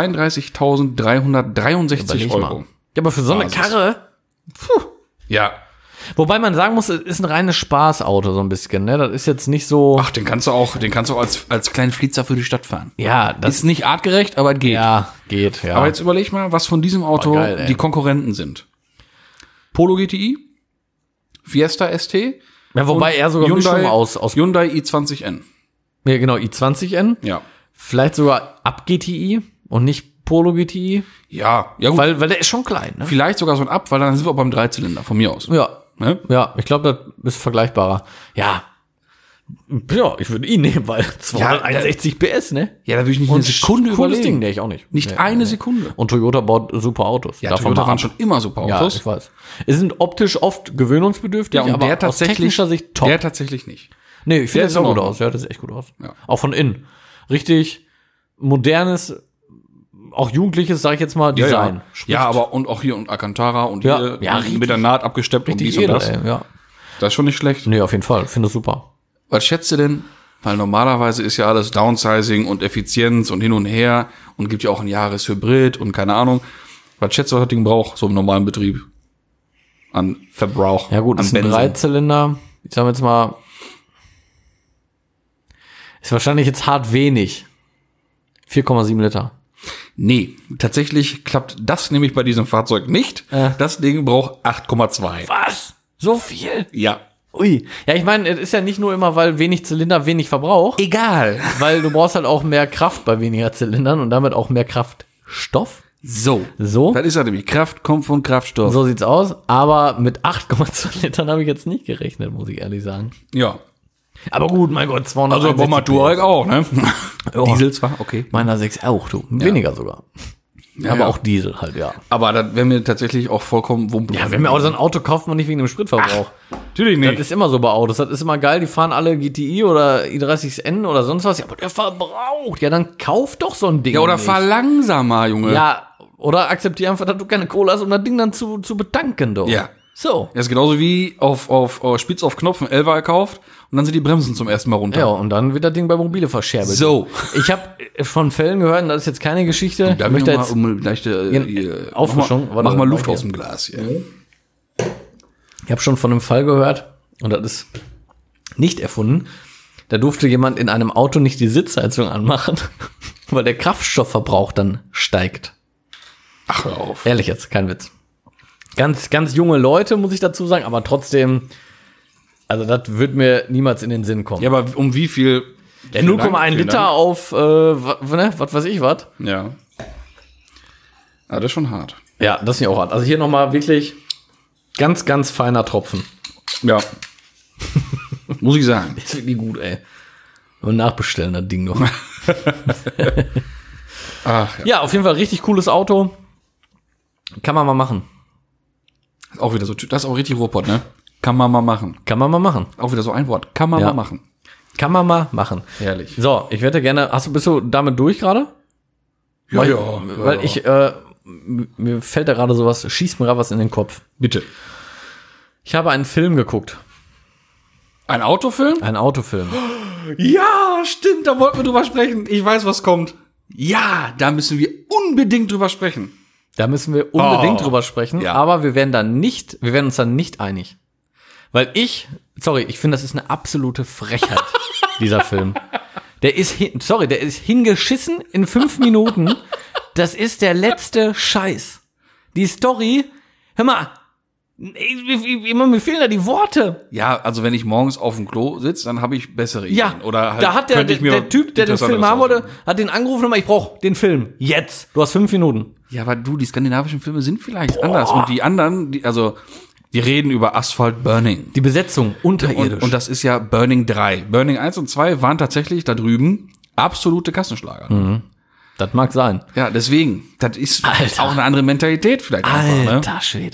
32.363 Überleg Euro. mal. Ja, aber für so eine Basis. Karre. Ja. Wobei man sagen muss, es ist ein reines Spaßauto, so ein bisschen, ne? Das ist jetzt nicht so. Ach, den kannst du auch als kleinen Flitzer für die Stadt fahren. Ja, das Ist nicht artgerecht, aber geht. ja, geht, ja. Aber jetzt überleg mal, was von diesem Auto geil, ey. die Konkurrenten sind. Polo GTI, Fiesta ST, ja, wobei und er sogar Mischung aus Hyundai i20N. ja, genau, i20N. Ja. Vielleicht sogar ab GTI und nicht Polo GTI. Ja, gut. Weil der ist schon klein, ne? Vielleicht sogar so ein Ab, weil dann sind wir auch beim Dreizylinder, von mir aus. Ja. Ne? Ja, ich glaube, das ist vergleichbarer. Ja. Ja, ich würde ihn nehmen, weil 261 PS, ne? Ja, da würde ich nicht Und eine Sekunde cooles Ding, überlegen. ne, ich auch nicht. Nicht Nee, eine nee. Sekunde. Und Toyota baut super Autos. Ja, Davon Toyota mal waren ab. schon immer super Ja, Autos. ich weiß. Es sind optisch oft gewöhnungsbedürftig, Ja, und aber der aus tatsächlich, technischer Sicht top. der tatsächlich nicht. Nee, ich der finde ist das auch in gut Ordnung. aus. Ja, das sieht echt gut aus. Ja. Auch von innen. Richtig modernes, auch jugendliches, sag ich jetzt mal, Design. Ja, aber und auch hier und Alcantara und Ja. hier Ja, richtig. mit der Naht abgesteppt und Richtig dies und edel, das. ey, ja. Das ist schon nicht schlecht. Nee, auf jeden Fall. Finde das super. Was schätzt du denn? Weil normalerweise ist ja alles Downsizing und Effizienz und hin und her und gibt ja auch ein Jahreshybrid und keine Ahnung. Was schätzt du, was das Ding braucht, so im normalen Betrieb? An Verbrauch. Ja gut, an ist ein Dreizylinder. Ich sag jetzt mal, ist wahrscheinlich jetzt hart wenig. 4,7 Liter. Nee, tatsächlich klappt das nämlich bei diesem Fahrzeug nicht. Das Ding braucht 8,2. Was? So viel? Ja. Ui. Ja, ich meine, es ist ja nicht nur immer, weil wenig Zylinder, wenig Verbrauch. Egal. Weil du brauchst halt auch mehr Kraft bei weniger Zylindern und damit auch mehr Kraftstoff. So. So. Das ist ja nämlich. Kraft kommt von Kraftstoff. So sieht's aus. Aber mit 8,2 Litern habe ich jetzt nicht gerechnet, muss ich ehrlich sagen. Ja. Aber gut, mein Gott, 200 Also Bomber Touareg auch, ne? Ja. Diesel zwar, okay. Meiner 6 auch, du. Weniger sogar. Ja, aber ja. auch Diesel halt, ja. Aber das wäre mir tatsächlich auch vollkommen wumpe. Ja, wenn mir auch so ein Auto kauft man nicht wegen dem Spritverbrauch. Natürlich Das nicht. ist immer so bei Autos. Das ist immer geil, die fahren alle GTI oder i30N oder sonst was. Ja, aber der verbraucht. Ja, dann kauf doch so ein Ding. Ja, oder nicht. fahr langsamer, Junge. Ja, oder akzeptiere einfach, dass du keine Kohle hast, um das Ding dann zu bedanken, doch. Ja. So. Das ist genauso wie auf Spitz auf Knopf ein 11er gekauft und dann sind die Bremsen zum ersten Mal runter. Ja, und dann wird das Ding bei Mobile verscherbelt. So. Ich habe von Fällen gehört, und das ist jetzt keine Geschichte. Da ich möchte noch jetzt mal um leichte Auffrischung. Mach mal Luft Warte, aus dem Glas hier. Ich habe schon von einem Fall gehört, und das ist nicht erfunden, da durfte jemand in einem Auto nicht die Sitzheizung anmachen, weil der Kraftstoffverbrauch dann steigt. Ach, hör auf. Ehrlich jetzt, kein Witz. Ganz, ganz junge Leute, muss ich dazu sagen, aber trotzdem, also das wird mir niemals in den Sinn kommen. Ja, aber um wie viel? Der Vielen Dank, 0,1 vielen Liter Dank. auf, was weiß ich was. Ja. Ah, das ist schon hart. Ja, das ist ja auch hart. Also hier nochmal wirklich ganz, ganz feiner Tropfen. Ja. Muss ich sagen. Ist wirklich gut, ey. Und nachbestellen, das Ding noch. Ach, ja. Ja, auf jeden Fall richtig cooles Auto. Kann man mal machen. Ist auch wieder so, das ist auch richtig Ruhrpott, ne? Kann man mal machen. Kann man mal machen. Auch wieder so ein Wort. Kann man Ja. mal machen. Kann man mal machen. Herrlich. So, ich hätte gerne, bist du damit durch gerade? Ja, weil, ja, Weil ja. ich, mir fällt da gerade sowas, schießt mir gerade was in den Kopf. Bitte. Ich habe einen Film geguckt. Ein Autofilm? Einen Autofilm. Ja, stimmt, da wollten wir drüber sprechen. Ich weiß, was kommt. Ja, da müssen wir unbedingt drüber sprechen. Da müssen wir unbedingt drüber sprechen, ja. aber wir werden uns dann nicht einig. Weil ich finde, das ist eine absolute Frechheit, dieser Film. Der ist hingeschissen in 5 Minuten. Das ist der letzte Scheiß. Die Story, hör mal, mir fehlen da die Worte. Ja, also wenn ich morgens auf dem Klo sitze, dann habe ich bessere Ja, Ideen. Oder halt da hat der Typ, der den Film haben wollte, hat den angerufen, ich brauche den Film. Jetzt. Du hast 5 Minuten. Ja, aber du, die skandinavischen Filme sind vielleicht anders. Und die anderen, die reden über Asphalt Burning. Die Besetzung unterirdisch. Und das ist ja Burning 3. Burning 1 und 2 waren tatsächlich da drüben absolute Kassenschlager. das mag sein. Ja, deswegen, das ist Alter. auch eine andere Mentalität vielleicht einfach, ne? Alter Schwede.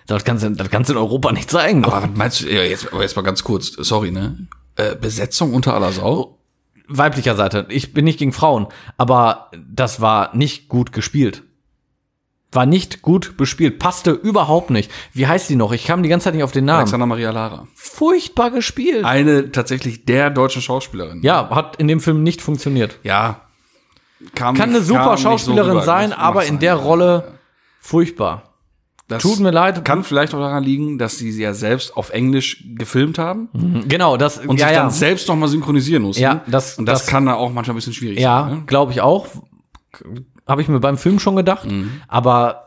Das kannst du in Europa nicht zeigen. Aber was meinst du, ja, jetzt mal ganz kurz, sorry, ne? Besetzung unter aller Sau? Weiblicher Seite. Ich bin nicht gegen Frauen, aber das war nicht gut gespielt. War nicht gut bespielt. Passte überhaupt nicht. Wie heißt die noch? Ich kam die ganze Zeit nicht auf den Namen. Alexandra Maria Lara. Furchtbar gespielt. Eine tatsächlich der deutschen Schauspielerin. Ja, hat in dem Film nicht funktioniert. Ja. Kann eine super Schauspielerin sein, aber in der Rolle furchtbar. Das tut mir leid. Kann vielleicht auch daran liegen, dass sie ja selbst auf Englisch gefilmt haben. Genau, das Und sich dann selbst nochmal synchronisieren mussten. Ja, das kann da auch manchmal ein bisschen schwierig sein. Ja, Ne? glaube ich auch. Habe ich mir beim Film schon gedacht. Aber,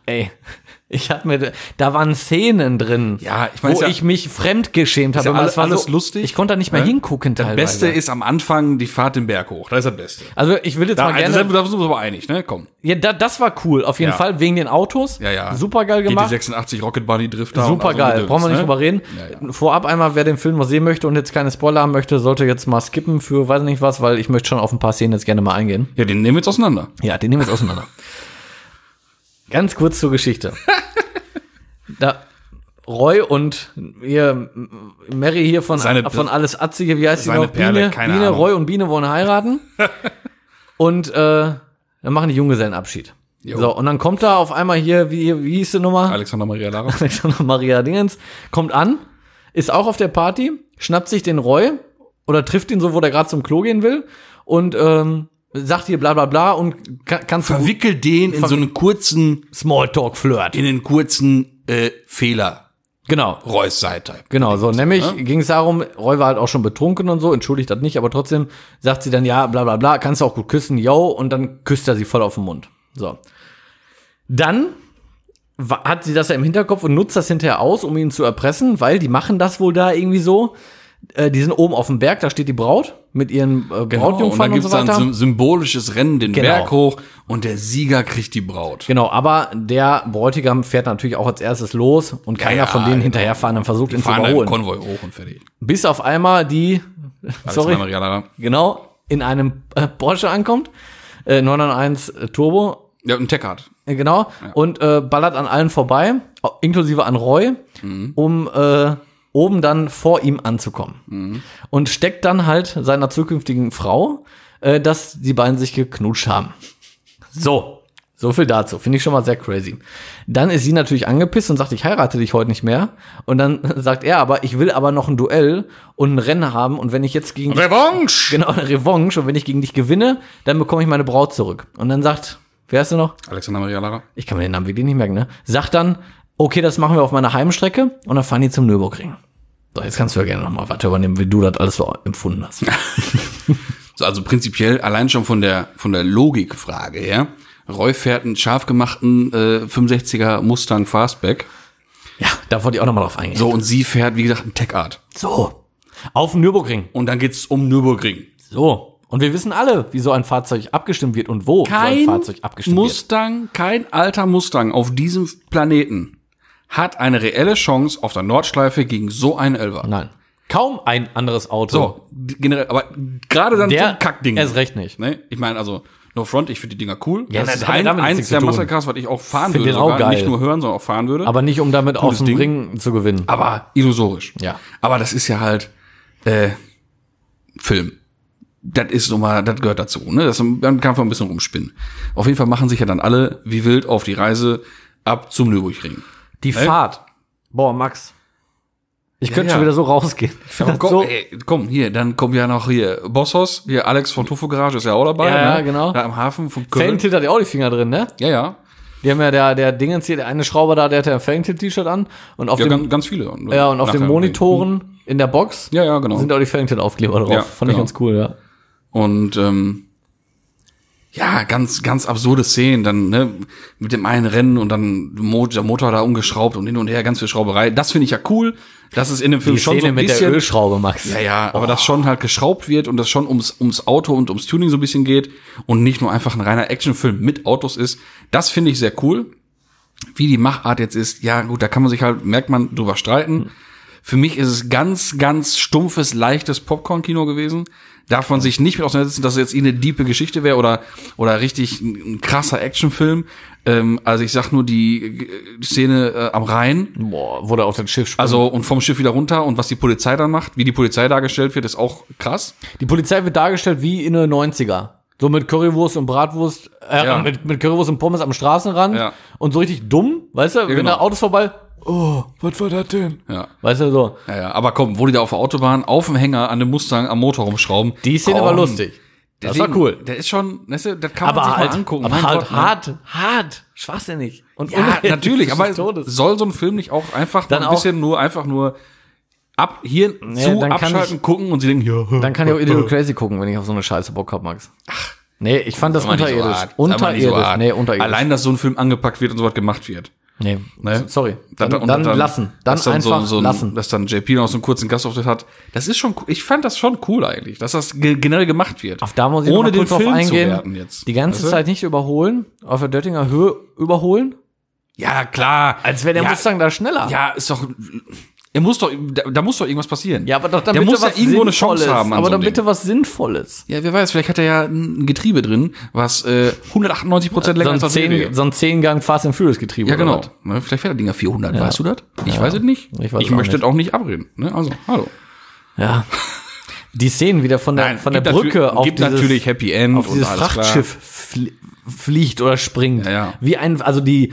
da waren Szenen drin, Ja, ich meine, wo ich mich fremdgeschämt habe. ja Aber es war alles so lustig. Ich konnte da nicht mehr hingucken Das teilweise. Beste ist am Anfang die Fahrt den Berg hoch. Das ist das Beste. Also ich will jetzt mal gerne. Da sind wir uns aber einig, ne? Komm. Ja, das war cool, auf jeden Ja. Fall, wegen den Autos. Ja. Super geil gemacht. GT86 Rocket Bunny Drifter. Super geil, brauchen wir nicht drüber reden. Ja. Vorab einmal, wer den Film mal sehen möchte und jetzt keine Spoiler haben möchte, sollte jetzt mal skippen für weiß nicht was, weil ich möchte schon auf ein paar Szenen jetzt gerne mal eingehen. Ja, den nehmen wir jetzt auseinander. Ja, den nehmen wir jetzt auseinander. Ganz kurz zur Geschichte. Da Roy und Mary hier von Alles Atzige, wie heißt die seine noch? Perle, keine Biene, Ahnung. Roy und Biene wollen heiraten. Und dann machen die Junggesellenabschied. Jo. So, und dann kommt da auf einmal hier, wie hieß die Nummer? Alexandra Maria Lara. Alexandra Maria Dingens, kommt an, ist auch auf der Party, schnappt sich den Roy oder trifft ihn so, wo der gerade zum Klo gehen will und sagt hier bla bla bla und kannst Verwickelt den in so einen kurzen, Smalltalk-Flirt. in den kurzen Fehler. Genau. Reus Seite. Genau, so nämlich Ja? ging es darum, Roy war halt auch schon betrunken und so, entschuldigt das nicht, aber trotzdem sagt sie dann, ja, bla bla bla, kannst du auch gut küssen, yo, und dann küsst er sie voll auf den Mund. So. Dann hat sie das ja im Hinterkopf und nutzt das hinterher aus, um ihn zu erpressen, weil die machen das wohl da irgendwie so. Die sind oben auf dem Berg, da steht die Braut mit ihren Brautjungfern und so weiter. Dann so ein symbolisches Rennen den Genau. Berg hoch und der Sieger kriegt die Braut. Genau, aber der Bräutigam fährt natürlich auch als erstes los und keiner von denen hinterherfahren und versucht ihn zu Fahren da im überholen. Konvoi hoch und fertig. Bis auf einmal die, Alexandra Maria Lara. genau, in einem Porsche ankommt, 991 Turbo, Ja, ein Tech-Art. genau, und ballert an allen vorbei, inklusive an Roy, um oben dann vor ihm anzukommen. Und steckt dann halt seiner zukünftigen Frau, dass die beiden sich geknutscht haben. So viel dazu. Finde ich schon mal sehr crazy. Dann ist sie natürlich angepisst und sagt, ich heirate dich heute nicht mehr. Und dann sagt er aber, ich will aber noch ein Duell und ein Rennen haben. Und wenn ich jetzt gegen Revanche! Genau, eine Revanche. Und wenn ich gegen dich gewinne, dann bekomme ich meine Braut zurück. Und dann sagt, wer ist du noch? Alexandra Maria Lara. Ich kann mir den Namen wirklich nicht merken, ne? Sagt dann, okay, das machen wir auf meiner Heimstrecke. Und dann fahren die zum Nürburgring. So, jetzt kannst du ja gerne noch mal weiter übernehmen, wie du das alles so empfunden hast. So, also prinzipiell allein schon von der Logikfrage her. Roy fährt einen scharf gemachten 65er Mustang Fastback. Ja, da wollte ich auch noch mal drauf eingehen. So, und sie fährt, wie gesagt, einen Tech-Art. So, auf dem Nürburgring. Und dann geht's um Nürburgring. So, und wir wissen alle, wie so ein Fahrzeug abgestimmt wird und wo so ein Fahrzeug abgestimmt Mustang, kein alter Mustang auf diesem Planeten hat eine reelle Chance auf der Nordschleife gegen so einen Elfer. wird. Nein, kaum ein anderes Auto. So, generell, aber gerade dann so der ein Kackding. erst recht nicht. Ne? Ich meine, also, no front, ich finde die Dinger cool. Ja, das das ist hat ja damit eins nichts der zu tun. Mastercars, was ich auch fahren Find würde. den auch geil. Nicht nur hören, sondern auch fahren würde. Aber nicht, um damit Cooles aus dem Ding. Ring zu gewinnen. Aber illusorisch. Ja. Aber das ist ja halt Film. Das ist nun mal, das gehört dazu. Ne? Man kann ein bisschen rumspinnen. Auf jeden Fall machen sich ja dann alle wie wild auf die Reise ab zum Nürburgring. Die Fahrt. Boah, Max. Ich könnte ja. schon wieder so rausgehen. Ich find Aber das komm, so, komm, hier, dann kommt ja noch hier Bossos, hier Alex von Tuffo Garage ist ja auch dabei. Ja, ne? genau. Da am Hafen von Köln. Felgentilt hat ja auch die Finger drin, ne? Ja. Die haben ja der Dingens hier, der eine Schrauber da, der hat ja ein Felgentilt-T-Shirt an. Und auf Ja, dem, ganz viele. ja, und auf den Nachher- Monitoren in der Box Ja, genau. sind auch die Felgentilt-Aufkleber drauf. Ja, Fand ich genau. ganz cool, ja. Und ja, ganz absurde Szenen, dann ne, mit dem einen Rennen und dann der Motor da umgeschraubt und hin und her, ganz viel Schrauberei. Das finde ich ja cool, dass es in dem Film Die schon Szene so ein mit bisschen der Ölschraube, Max. Ja, aber das schon halt geschraubt wird und das schon ums Auto und ums Tuning so ein bisschen geht und nicht nur einfach ein reiner Actionfilm mit Autos ist. Das finde ich sehr cool. Wie die Machart jetzt ist, ja gut, da kann man sich halt, merkt man, drüber streiten. Für mich ist es ganz stumpfes, leichtes Popcorn-Kino gewesen. darf man sich nicht mit auseinandersetzen, dass es jetzt eine diepe Geschichte wäre oder richtig ein krasser Actionfilm. Also ich sag nur die Szene am Rhein. Boah, wo der auf das Schiff springt. Also und vom Schiff wieder runter und was die Polizei dann macht, wie die Polizei dargestellt wird, ist auch krass. Die Polizei wird dargestellt wie in den 90er. So mit Currywurst und Bratwurst, mit Currywurst und Pommes am Straßenrand und so richtig dumm, weißt du, wenn da Autos vorbei, oh, was war das denn? Ja. Weißt du, so. Ja, aber komm, wo die da auf der Autobahn auf dem Hänger an dem Mustang am Motor rumschrauben. Die Szene war lustig. Das war cool. Der ist schon, weißt du, das kann man sich mal angucken. Aber hart, schwachsinnig. Und ja, natürlich, aber soll so ein Film nicht auch einfach dann ein bisschen nur ab hier abschalten, gucken und sie denken, ja. Dann kann ich auch Idiot Crazy gucken, wenn ich auf so eine Scheiße Bock hab, Max. Ach. Nee, ich fand das unterirdisch. Unterirdisch. Allein, dass so ein Film angepackt wird und sowas gemacht wird. Nee, sorry. Dann lassen. Dann einfach lassen. Dass dann JP noch so einen kurzen Gastauftritt hat. Das ist schon, ich fand das schon cool eigentlich, dass das generell gemacht wird. Auf da muss ich ohne noch mal kurz den Film drauf eingehen. zu werten jetzt. Die ganze Zeit nicht überholen, auf der Döttinger Höhe überholen. Ja, klar. Als wäre der Mustang da schneller. Ja, ist doch, da muss doch irgendwas passieren. Ja, aber doch dann der bitte muss was ja irgendwo eine Chance haben. Aber dann bitte was Sinnvolles. Ja, wer weiß, vielleicht hat er ja ein Getriebe drin, was 198% länger als das Serie. So ein 10-Gang Fast and Furious Getriebe. Ja, genau. Vielleicht fährt der Ding ja 400, weißt du das? Ich weiß es nicht. Ich möchte das auch nicht abreden. Ne? Also, hallo. Ja. Die Szenen wieder von der Brücke auf gibt natürlich Happy End auf dieses Frachtschiff fliegt oder springt. Ja. Wie also diese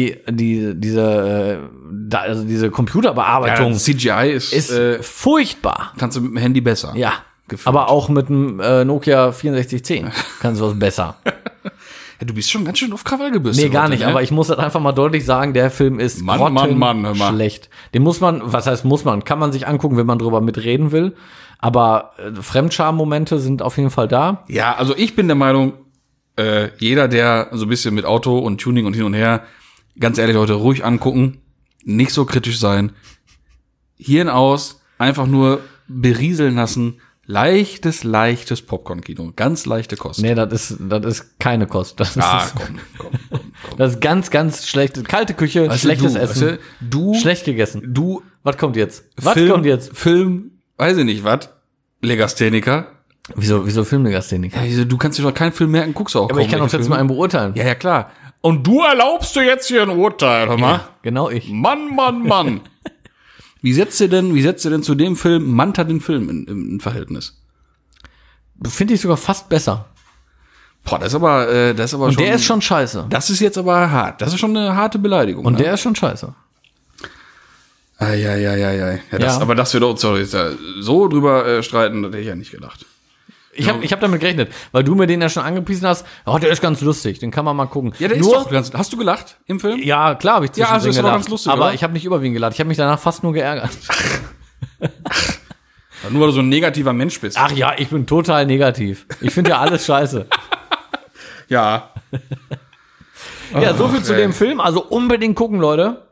Computerbearbeitung. Ja, CGI ist furchtbar. Kannst du mit dem Handy besser. Ja. Gefühlt. Aber auch mit dem Nokia 6410 kannst du was besser. Ja, du bist schon ganz schön auf Krawall gebürstet. Nee, gar nicht, aber ich muss das einfach mal deutlich sagen, der Film ist Mann, schlecht. Den muss man, was heißt muss man, kann man sich angucken, wenn man drüber mitreden will, aber Fremdscham-Momente sind auf jeden Fall da. Ja, also ich bin der Meinung, jeder, der so ein bisschen mit Auto und Tuning und hin und her, ganz ehrlich, Leute, ruhig angucken, nicht so kritisch sein, Hirn aus, einfach nur berieseln lassen, leichtes Popcorn-Kino, ganz leichte Kost. Nee, das ist keine Kost. Das komm. Das ist ganz schlecht. Kalte Küche, schlechtes Essen. Du, schlecht gegessen. Was kommt jetzt? Film, weiß ich nicht, was? Legastheniker. Wieso Filmlegastheniker? Ja, du kannst dir doch keinen Film merken, guckst du auch. Aber ich kann auch jetzt mal einen beurteilen. Ja, klar. Und du erlaubst dir jetzt hier ein Urteil, hör mal? Ja, genau ich. Mann. Wie setzt ihr denn zu dem Film Manta den Film in Verhältnis? Finde ich sogar fast besser. Boah, das ist aber und schon. Der ist schon scheiße. Das ist jetzt aber hart. Das ist schon eine harte Beleidigung. Und der ist schon scheiße. Ja. Aber dass wir uns so drüber streiten, das hätte ich ja nicht gedacht. Ich hab damit gerechnet, weil du mir den ja schon angepriesen hast. Oh, der ist ganz lustig, den kann man mal gucken. Ja, der ist doch ganz. Hast du gelacht im Film? Ja, klar, habe ich zwischendrin gelacht. Ja, also ist doch ganz lustig, aber oder? ich habe nicht überwiegend gelacht. Ich habe mich danach fast nur geärgert. Nur weil du so ein negativer Mensch bist. Ach ja, ich bin total negativ. Ich finde ja alles scheiße. Ja. Ja, so viel zu dem Film. Also unbedingt gucken, Leute.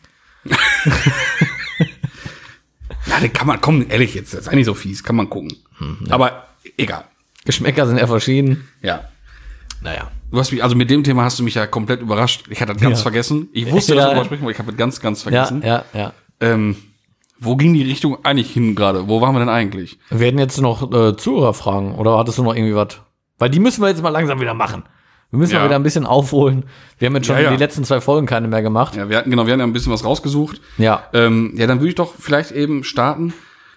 Ja, den kann man, komm, ehrlich jetzt, das ist eigentlich so fies, kann man gucken. Ja. Aber egal. Geschmäcker sind eher verschieden. Ja. Naja. Du hast mich, also mit dem Thema hast du mich ja komplett überrascht. Ich hatte das ganz vergessen. Ich wusste, dass wir darüber sprechen, aber ich habe das ganz vergessen. Ja. Wo ging die Richtung eigentlich hin gerade? Wo waren wir denn eigentlich? Wir werden jetzt noch Zuhörerfragen oder hattest du noch irgendwie was? Weil die müssen wir jetzt mal langsam wieder machen. Wir müssen mal wieder ein bisschen aufholen. Wir haben jetzt schon die letzten 2 Folgen keine mehr gemacht. Ja, wir hatten ja ein bisschen was rausgesucht. Ja. Dann würde ich doch vielleicht eben starten.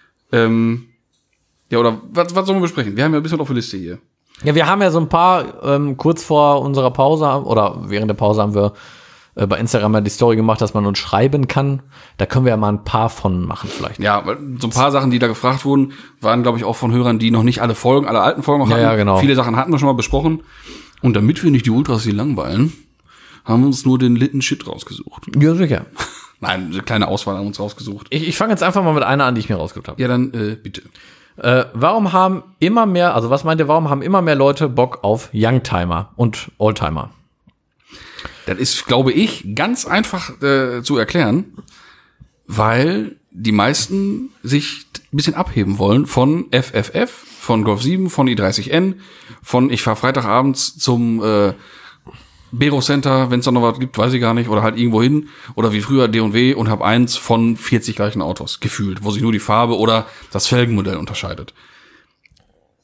Ja, oder was sollen wir besprechen? Wir haben ja ein bisschen auf der Liste hier. Ja, wir haben ja so ein paar, kurz vor unserer Pause oder während der Pause haben wir bei Instagram ja die Story gemacht, dass man uns schreiben kann. Da können wir ja mal ein paar von machen vielleicht. Ja, weil so ein paar Sachen, die da gefragt wurden, waren, glaube ich, auch von Hörern, die noch nicht alle alten Folgen noch hatten. Ja, genau. Viele Sachen hatten wir schon mal besprochen. Und damit wir nicht die Ultras hier langweilen, haben wir uns nur den Litten Shit rausgesucht. Ja, sicher. Nein, eine kleine Auswahl haben wir uns rausgesucht. Ich fange jetzt einfach mal mit einer an, die ich mir rausgesucht habe. Ja, dann bitte. Warum haben immer mehr Leute Bock auf Youngtimer und Oldtimer? Das ist, glaube ich, ganz einfach zu erklären, weil die meisten sich ein bisschen abheben wollen von FFF, von Golf 7, von i30N, von ich fahre Freitagabends zum Bero Center, wenn es da noch was gibt, weiß ich gar nicht, oder halt irgendwo hin, oder wie früher D&W und habe eins von 40 gleichen Autos gefühlt, wo sich nur die Farbe oder das Felgenmodell unterscheidet.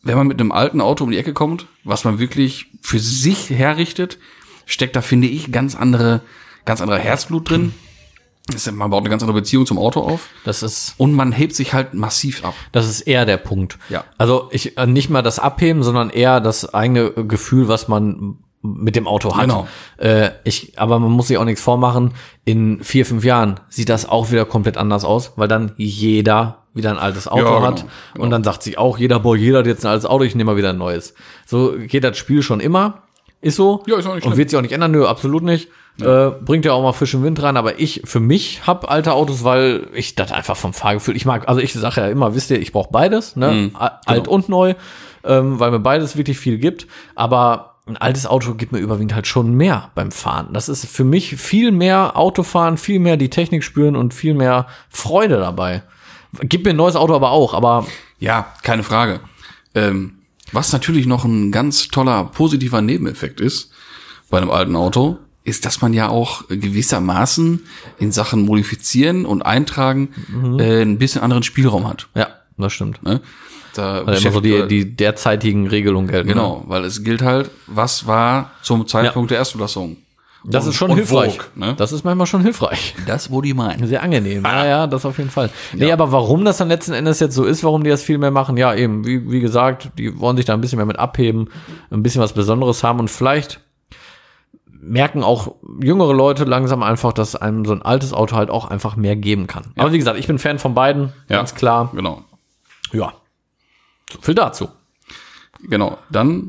wenn man mit einem alten Auto um die Ecke kommt, was man wirklich für sich herrichtet, steckt da, finde ich, ganz anderer Herzblut drin. Man baut eine ganz andere Beziehung zum Auto auf. Und man hebt sich halt massiv ab. Das ist eher der Punkt. Ja. Also nicht mal das Abheben, sondern eher das eigene Gefühl, was man mit dem Auto hat. Genau. Aber man muss sich auch nichts vormachen. In 4-5 Jahren sieht das auch wieder komplett anders aus, weil dann jeder wieder ein altes Auto hat. Genau. Und dann sagt sich auch jeder hat jetzt ein altes Auto, ich nehme mal wieder ein neues. So geht das Spiel schon immer. Ist so. Ja, ist auch nicht schlimm. Und wird sich auch nicht ändern. Nö, absolut nicht. Ja. Bringt ja auch mal frischen Wind rein, aber für mich hab alte Autos, weil ich das einfach vom Fahrgefühl, ich sage ja immer, wisst ihr, ich brauche beides, ne? Alt und neu, weil mir beides wirklich viel gibt, aber ein altes Auto gibt mir überwiegend halt schon mehr beim Fahren. Das ist für mich viel mehr Autofahren, viel mehr die Technik spüren und viel mehr Freude dabei. Gibt mir ein neues Auto aber ja, keine Frage. Was natürlich noch ein ganz toller positiver Nebeneffekt ist bei einem alten Auto, ist, dass man ja auch gewissermaßen in Sachen Modifizieren und Eintragen ein bisschen anderen Spielraum hat. Ja, das stimmt. Ne? Da weil immer so die derzeitigen Regelungen gelten. Genau, ne? Weil es gilt halt, was war zum Zeitpunkt der Erstzulassung. Das ist schon hilfreich. Vogue, ne? Das ist manchmal schon hilfreich. Das, wo die meinen. Sehr angenehm. Ja, das auf jeden Fall. Nee, aber warum das dann letzten Endes jetzt so ist, warum die das viel mehr machen, ja eben, wie gesagt, die wollen sich da ein bisschen mehr mit abheben, ein bisschen was Besonderes haben und vielleicht merken auch jüngere Leute langsam einfach, dass einem so ein altes Auto halt auch einfach mehr geben kann. Ja. Aber wie gesagt, ich bin Fan von beiden, ganz klar. Genau. Ja, so viel dazu. Genau, dann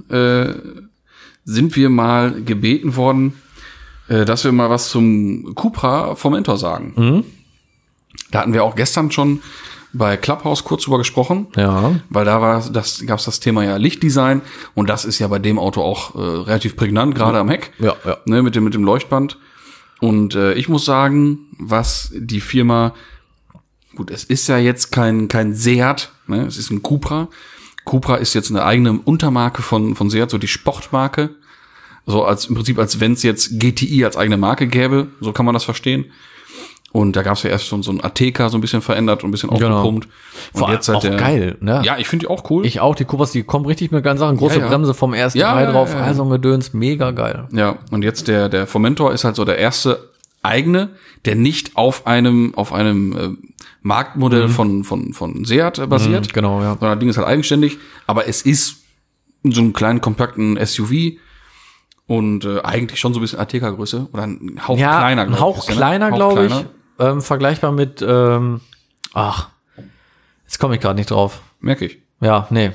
sind wir mal gebeten worden, dass wir mal was zum Cupra Formentor sagen. Da hatten wir auch gestern schon bei Clubhouse kurz drüber gesprochen, weil da gab's das Thema ja Lichtdesign und das ist ja bei dem Auto auch relativ prägnant, gerade am Heck, ne, mit dem Leuchtband. Und ich muss sagen, was die Firma, gut, es ist ja jetzt kein Seat, ne, es ist ein Cupra. Cupra ist jetzt eine eigene Untermarke von Seat, so die Sportmarke. So im Prinzip, als wenn es jetzt GTI als eigene Marke gäbe, so kann man das verstehen. Und da gab es ja erst schon so ein Ateca so ein bisschen verändert und ein bisschen aufgepumpt. Und vor jetzt halt auch geil, ne? Ja, ich finde die auch cool. Ich auch, die Cupras, die kommen richtig mit ganzen Sachen, große Bremse vom ersten Teil drauf, also ein Gedöns, mega geil. Ja, und jetzt der Formentor ist halt so der erste eigene, der nicht auf einem Marktmodell von Seat basiert. Genau, ja. Sondern das Ding ist halt eigenständig, aber es ist in so einem kleinen, kompakten SUV und eigentlich schon so ein bisschen Ateca-Größe oder ein Hauch kleiner, glaube ich. Ein Hauch kleiner, glaube ich. Vergleichbar mit, jetzt komme ich gerade nicht drauf. Merke ich. Ja, nee.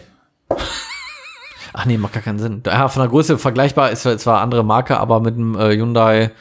Ach nee, macht gar keinen Sinn. Ja, von der Größe vergleichbar ist zwar andere Marke, aber mit dem Hyundai,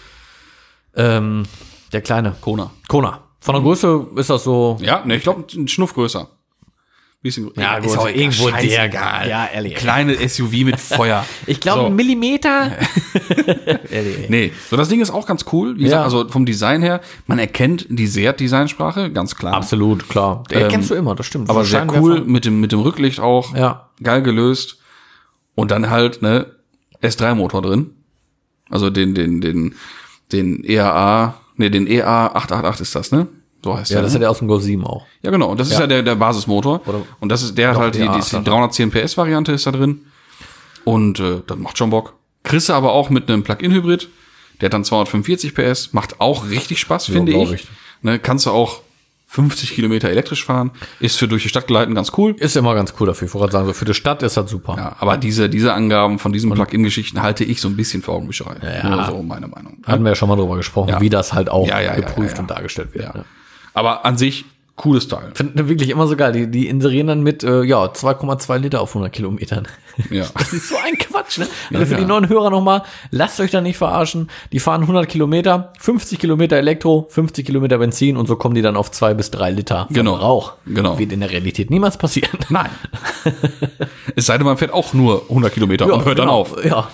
der kleine. Kona. Von der Größe ist das so. Ja, ne, ich glaube, ein Schnuff größer. Bisschen, ja, ist auch irgendwo der. Ja, ehrlich. Kleine SUV mit Feuer. Ich glaube, 1 Millimeter. Nee, so das Ding ist auch ganz cool. Wie gesagt, also vom Design her, man erkennt die Seat-Designsprache, ganz klar. Absolut, klar. Der erkennst du immer, das stimmt. Aber sehr cool, mit dem Rücklicht auch. Ja. Geil gelöst. Und dann halt, ne, S3-Motor drin. Also den EAA, ne, den EA888 ist das, ne? So heißt ja, das ist ja aus dem Golf 7 auch. Ja, genau. Und das ist ja der Basismotor. Und das ist der halt, die 310 PS-Variante ist da drin. Und das macht schon Bock. Kriegst du aber auch mit einem Plug-in-Hybrid. Der hat dann 245 PS. Macht auch richtig Spaß, finde ich. Ne, kannst du auch 50 Kilometer elektrisch fahren. Ist für durch die Stadt gleiten ganz cool. Ist immer ganz cool dafür. Ich wollte sagen, so für die Stadt ist das super. Ja, aber diese Angaben von diesen Plug-in-Geschichten halte ich so ein bisschen für Augenwischerei. Ja. Nur so meine Meinung. Hatten wir ja schon mal drüber gesprochen, wie das halt auch geprüft und dargestellt wird. Ja. Aber an sich, cooles Teil. Finde wirklich immer so geil. Die inserieren dann mit 2,2 Liter auf 100 Kilometern. Ja. Das ist so ein Quatsch, ne? Also für die neuen Hörer nochmal, lasst euch da nicht verarschen. Die fahren 100 Kilometer, 50 Kilometer Elektro, 50 Kilometer Benzin und so kommen die dann auf 2 bis 3 Liter Verbrauch. Genau. Wird in der Realität niemals passieren. Nein. Es sei denn, man fährt auch nur 100 Kilometer und hört dann auf. Ja.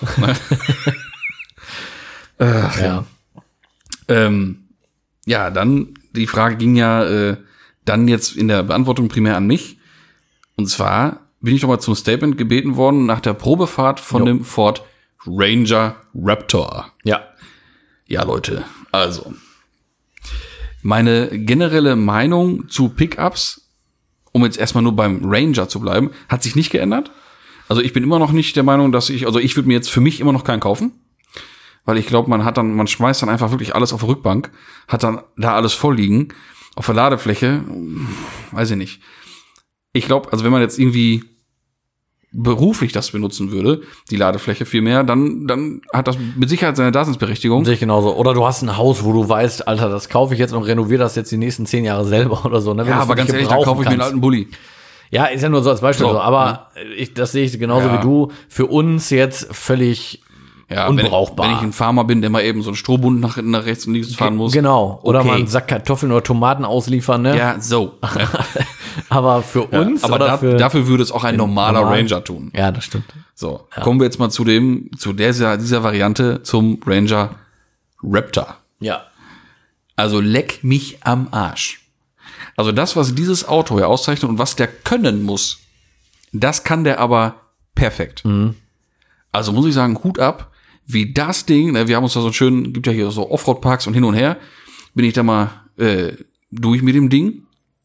Ja, dann, die Frage ging ja dann jetzt in der Beantwortung primär an mich. Und zwar bin ich nochmal zum Statement gebeten worden nach der Probefahrt von dem Ford Ranger Raptor. Ja. Ja, Leute, also meine generelle Meinung zu Pickups um jetzt erstmal nur beim Ranger zu bleiben, hat sich nicht geändert. Also ich bin immer noch nicht der Meinung, ich würde mir jetzt für mich immer noch keinen kaufen. Weil ich glaube, man schmeißt dann einfach wirklich alles auf die Rückbank, hat dann da alles voll liegen. Auf der Ladefläche, weiß ich nicht. Ich glaube, also wenn man jetzt irgendwie beruflich das benutzen würde, die Ladefläche viel mehr, dann hat das mit Sicherheit seine Daseinsberechtigung. Sehe ich genauso. Oder du hast ein Haus, wo du weißt, Alter, das kaufe ich jetzt und renoviere das jetzt die nächsten 10 Jahre selber oder so. Ne? Ja, aber ganz ehrlich, dann kaufe ich mir einen alten Bulli. Ja, ist ja nur so als Beispiel so. Aber das sehe ich genauso wie du. Für uns jetzt völlig unbrauchbar. Wenn ich ein Farmer bin, der mal eben so einen Strohbund nach rechts und links fahren muss. Genau. Oder mal einen Sack Kartoffeln oder Tomaten ausliefern, ne? Ja, so. Aber für uns. Aber dafür würde es auch ein normaler Ranger tun. Ja, das stimmt. So, kommen wir jetzt mal zu dieser Variante, zum Ranger Raptor. Ja. Also leck mich am Arsch. Also das, was dieses Auto ja auszeichnet und was der können muss, das kann der aber perfekt. Also muss ich sagen, Hut ab, wie das Ding, wir haben uns da so schön, gibt ja hier so Offroad-Parks und hin und her, bin ich da mal durch mit dem Ding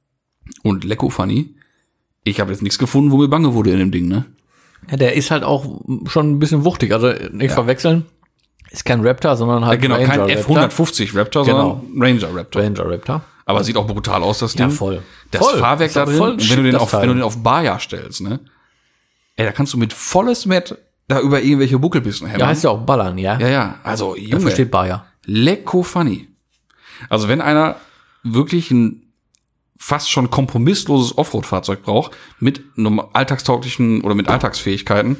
und lecko funny. Ich habe jetzt nichts gefunden, wo mir bange wurde in dem Ding, ne? Ja, der ist halt auch schon ein bisschen wuchtig, also nicht verwechseln. Ist kein Raptor, sondern halt genau, kein F150 Raptor, sondern Ranger Raptor. Ranger Raptor. Aber sieht auch brutal aus, das Ding. Ja, voll. Das Fahrwerk da drin, und wenn du den auf Baja stellst, ne? Ey, da kannst du mit volles Met da über irgendwelche Buckelbissen hämmern. Ja, heißt ja auch ballern, ja? Ja, also Junge. Da versteht Baja. Lecko funny. Also wenn einer wirklich ein fast schon kompromissloses Offroad-Fahrzeug braucht, mit einem alltagstauglichen oder mit Alltagsfähigkeiten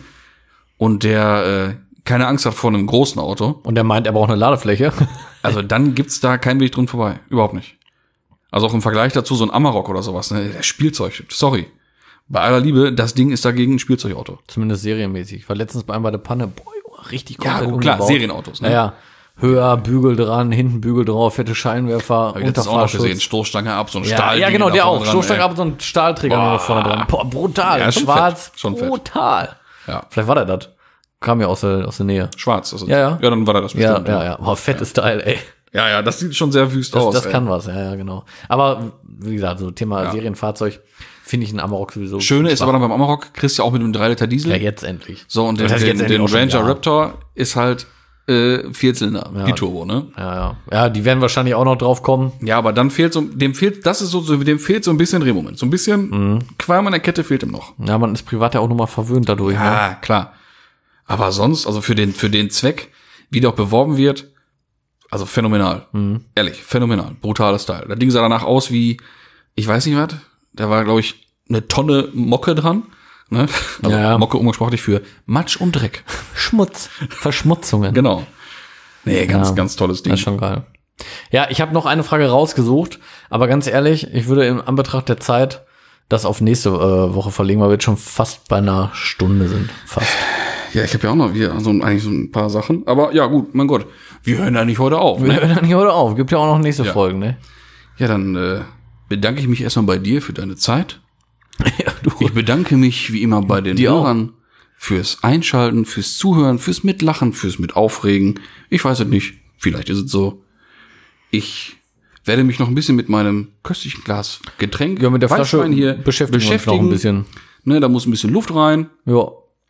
und der keine Angst hat vor einem großen Auto. Und der meint, er braucht eine Ladefläche. Also dann gibt's da keinen Weg drin vorbei. Überhaupt nicht. Also auch im Vergleich dazu so ein Amarok oder sowas, ne? Der Spielzeug, sorry. Bei aller Liebe, das Ding ist dagegen ein Spielzeugauto. Zumindest serienmäßig. Ich war letztens bei einem bei der Panne, boah, richtig komplett umgebaut. Ja, klar, Serienautos, ne? Ja, höher, Bügel dran, hinten Bügel drauf, fette Scheinwerfer, Unterfahrschutz. Stoßstange ab, so ein Stahl. Ja, genau, der auch. Stoßstange ab, so ein Stahlträger nur noch vorne dran. Boah, brutal. Ja, schwarz, schon fett. brutal. Ja. Vielleicht war der das. Kam ja aus der Nähe. Schwarz. Also ja. Ja, dann war der das bestimmt. Ja. Boah, fettes Teil, ey. Ja, das sieht schon sehr wüst aus. Das kann was, ja, genau. Aber, wie gesagt, so Thema Serienfahrzeug, finde ich einen Amarok sowieso. Schöne ist aber dann beim Amarok, kriegst du auch mit einem 3-Liter Diesel. Ja, jetzt endlich. So, und den Ranger Raptor ist halt 4-Zylinder, Biturbo, ne? Ja, die werden wahrscheinlich auch noch drauf kommen. Ja, aber dann dem fehlt so ein bisschen Drehmoment. So ein bisschen Qualm an der Kette fehlt ihm noch. Ja, man ist privat ja auch nochmal verwöhnt dadurch. Ja, klar. Aber sonst, also für den Zweck, wie der auch beworben wird, also phänomenal. Ehrlich, phänomenal. Brutales Teil. Das Ding sah danach aus wie, ich weiß nicht was, da war, glaube ich, eine Tonne Mocke dran. Ne? Also Mocke umgangssprachlich für Matsch und Dreck. Schmutz. Verschmutzungen. Genau. Nee, ganz tolles Ding. Das ist schon geil. Ja, ich habe noch eine Frage rausgesucht, aber ganz ehrlich, ich würde in Anbetracht der Zeit das auf nächste Woche verlegen, weil wir jetzt schon fast bei einer Stunde sind. Fast. Ja, ich habe ja auch noch eigentlich so ein paar Sachen. Aber ja, gut, mein Gott. Wir hören da nicht heute auf. Wir hören da nicht heute auf. Gibt ja auch noch nächste Folgen, ne? Ja, dann bedanke ich mich erstmal bei dir für deine Zeit. Ja, ich bedanke mich wie immer bei den Hörern fürs Einschalten, fürs Zuhören, fürs Mitlachen, fürs Mitaufregen. Ich weiß es nicht. Vielleicht ist es so. Ich werde mich noch ein bisschen mit meinem köstlichen Glas Getränk mit der Flasche hier beschäftigen. Uns noch ein bisschen. Ne, da muss ein bisschen Luft rein. Ja.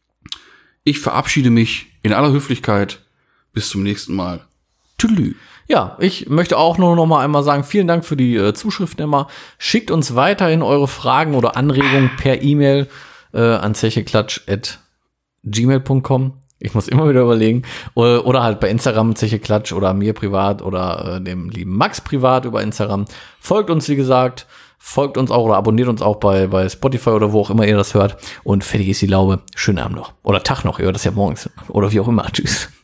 Ich verabschiede mich in aller Höflichkeit. Bis zum nächsten Mal. Tschüss. Ja, ich möchte auch nur noch mal einmal sagen, vielen Dank für die Zuschriften immer. Schickt uns weiterhin eure Fragen oder Anregungen per E-Mail an zecheklatsch@gmail.com. Ich muss immer wieder überlegen. Oder halt bei Instagram zecheklatsch oder mir privat oder dem lieben Max privat über Instagram. Folgt uns, wie gesagt. Folgt uns auch oder abonniert uns auch bei Spotify oder wo auch immer ihr das hört. Und fertig ist die Laube. Schönen Abend noch. Oder Tag noch. Ihr hört das ja morgens. Oder wie auch immer. Tschüss.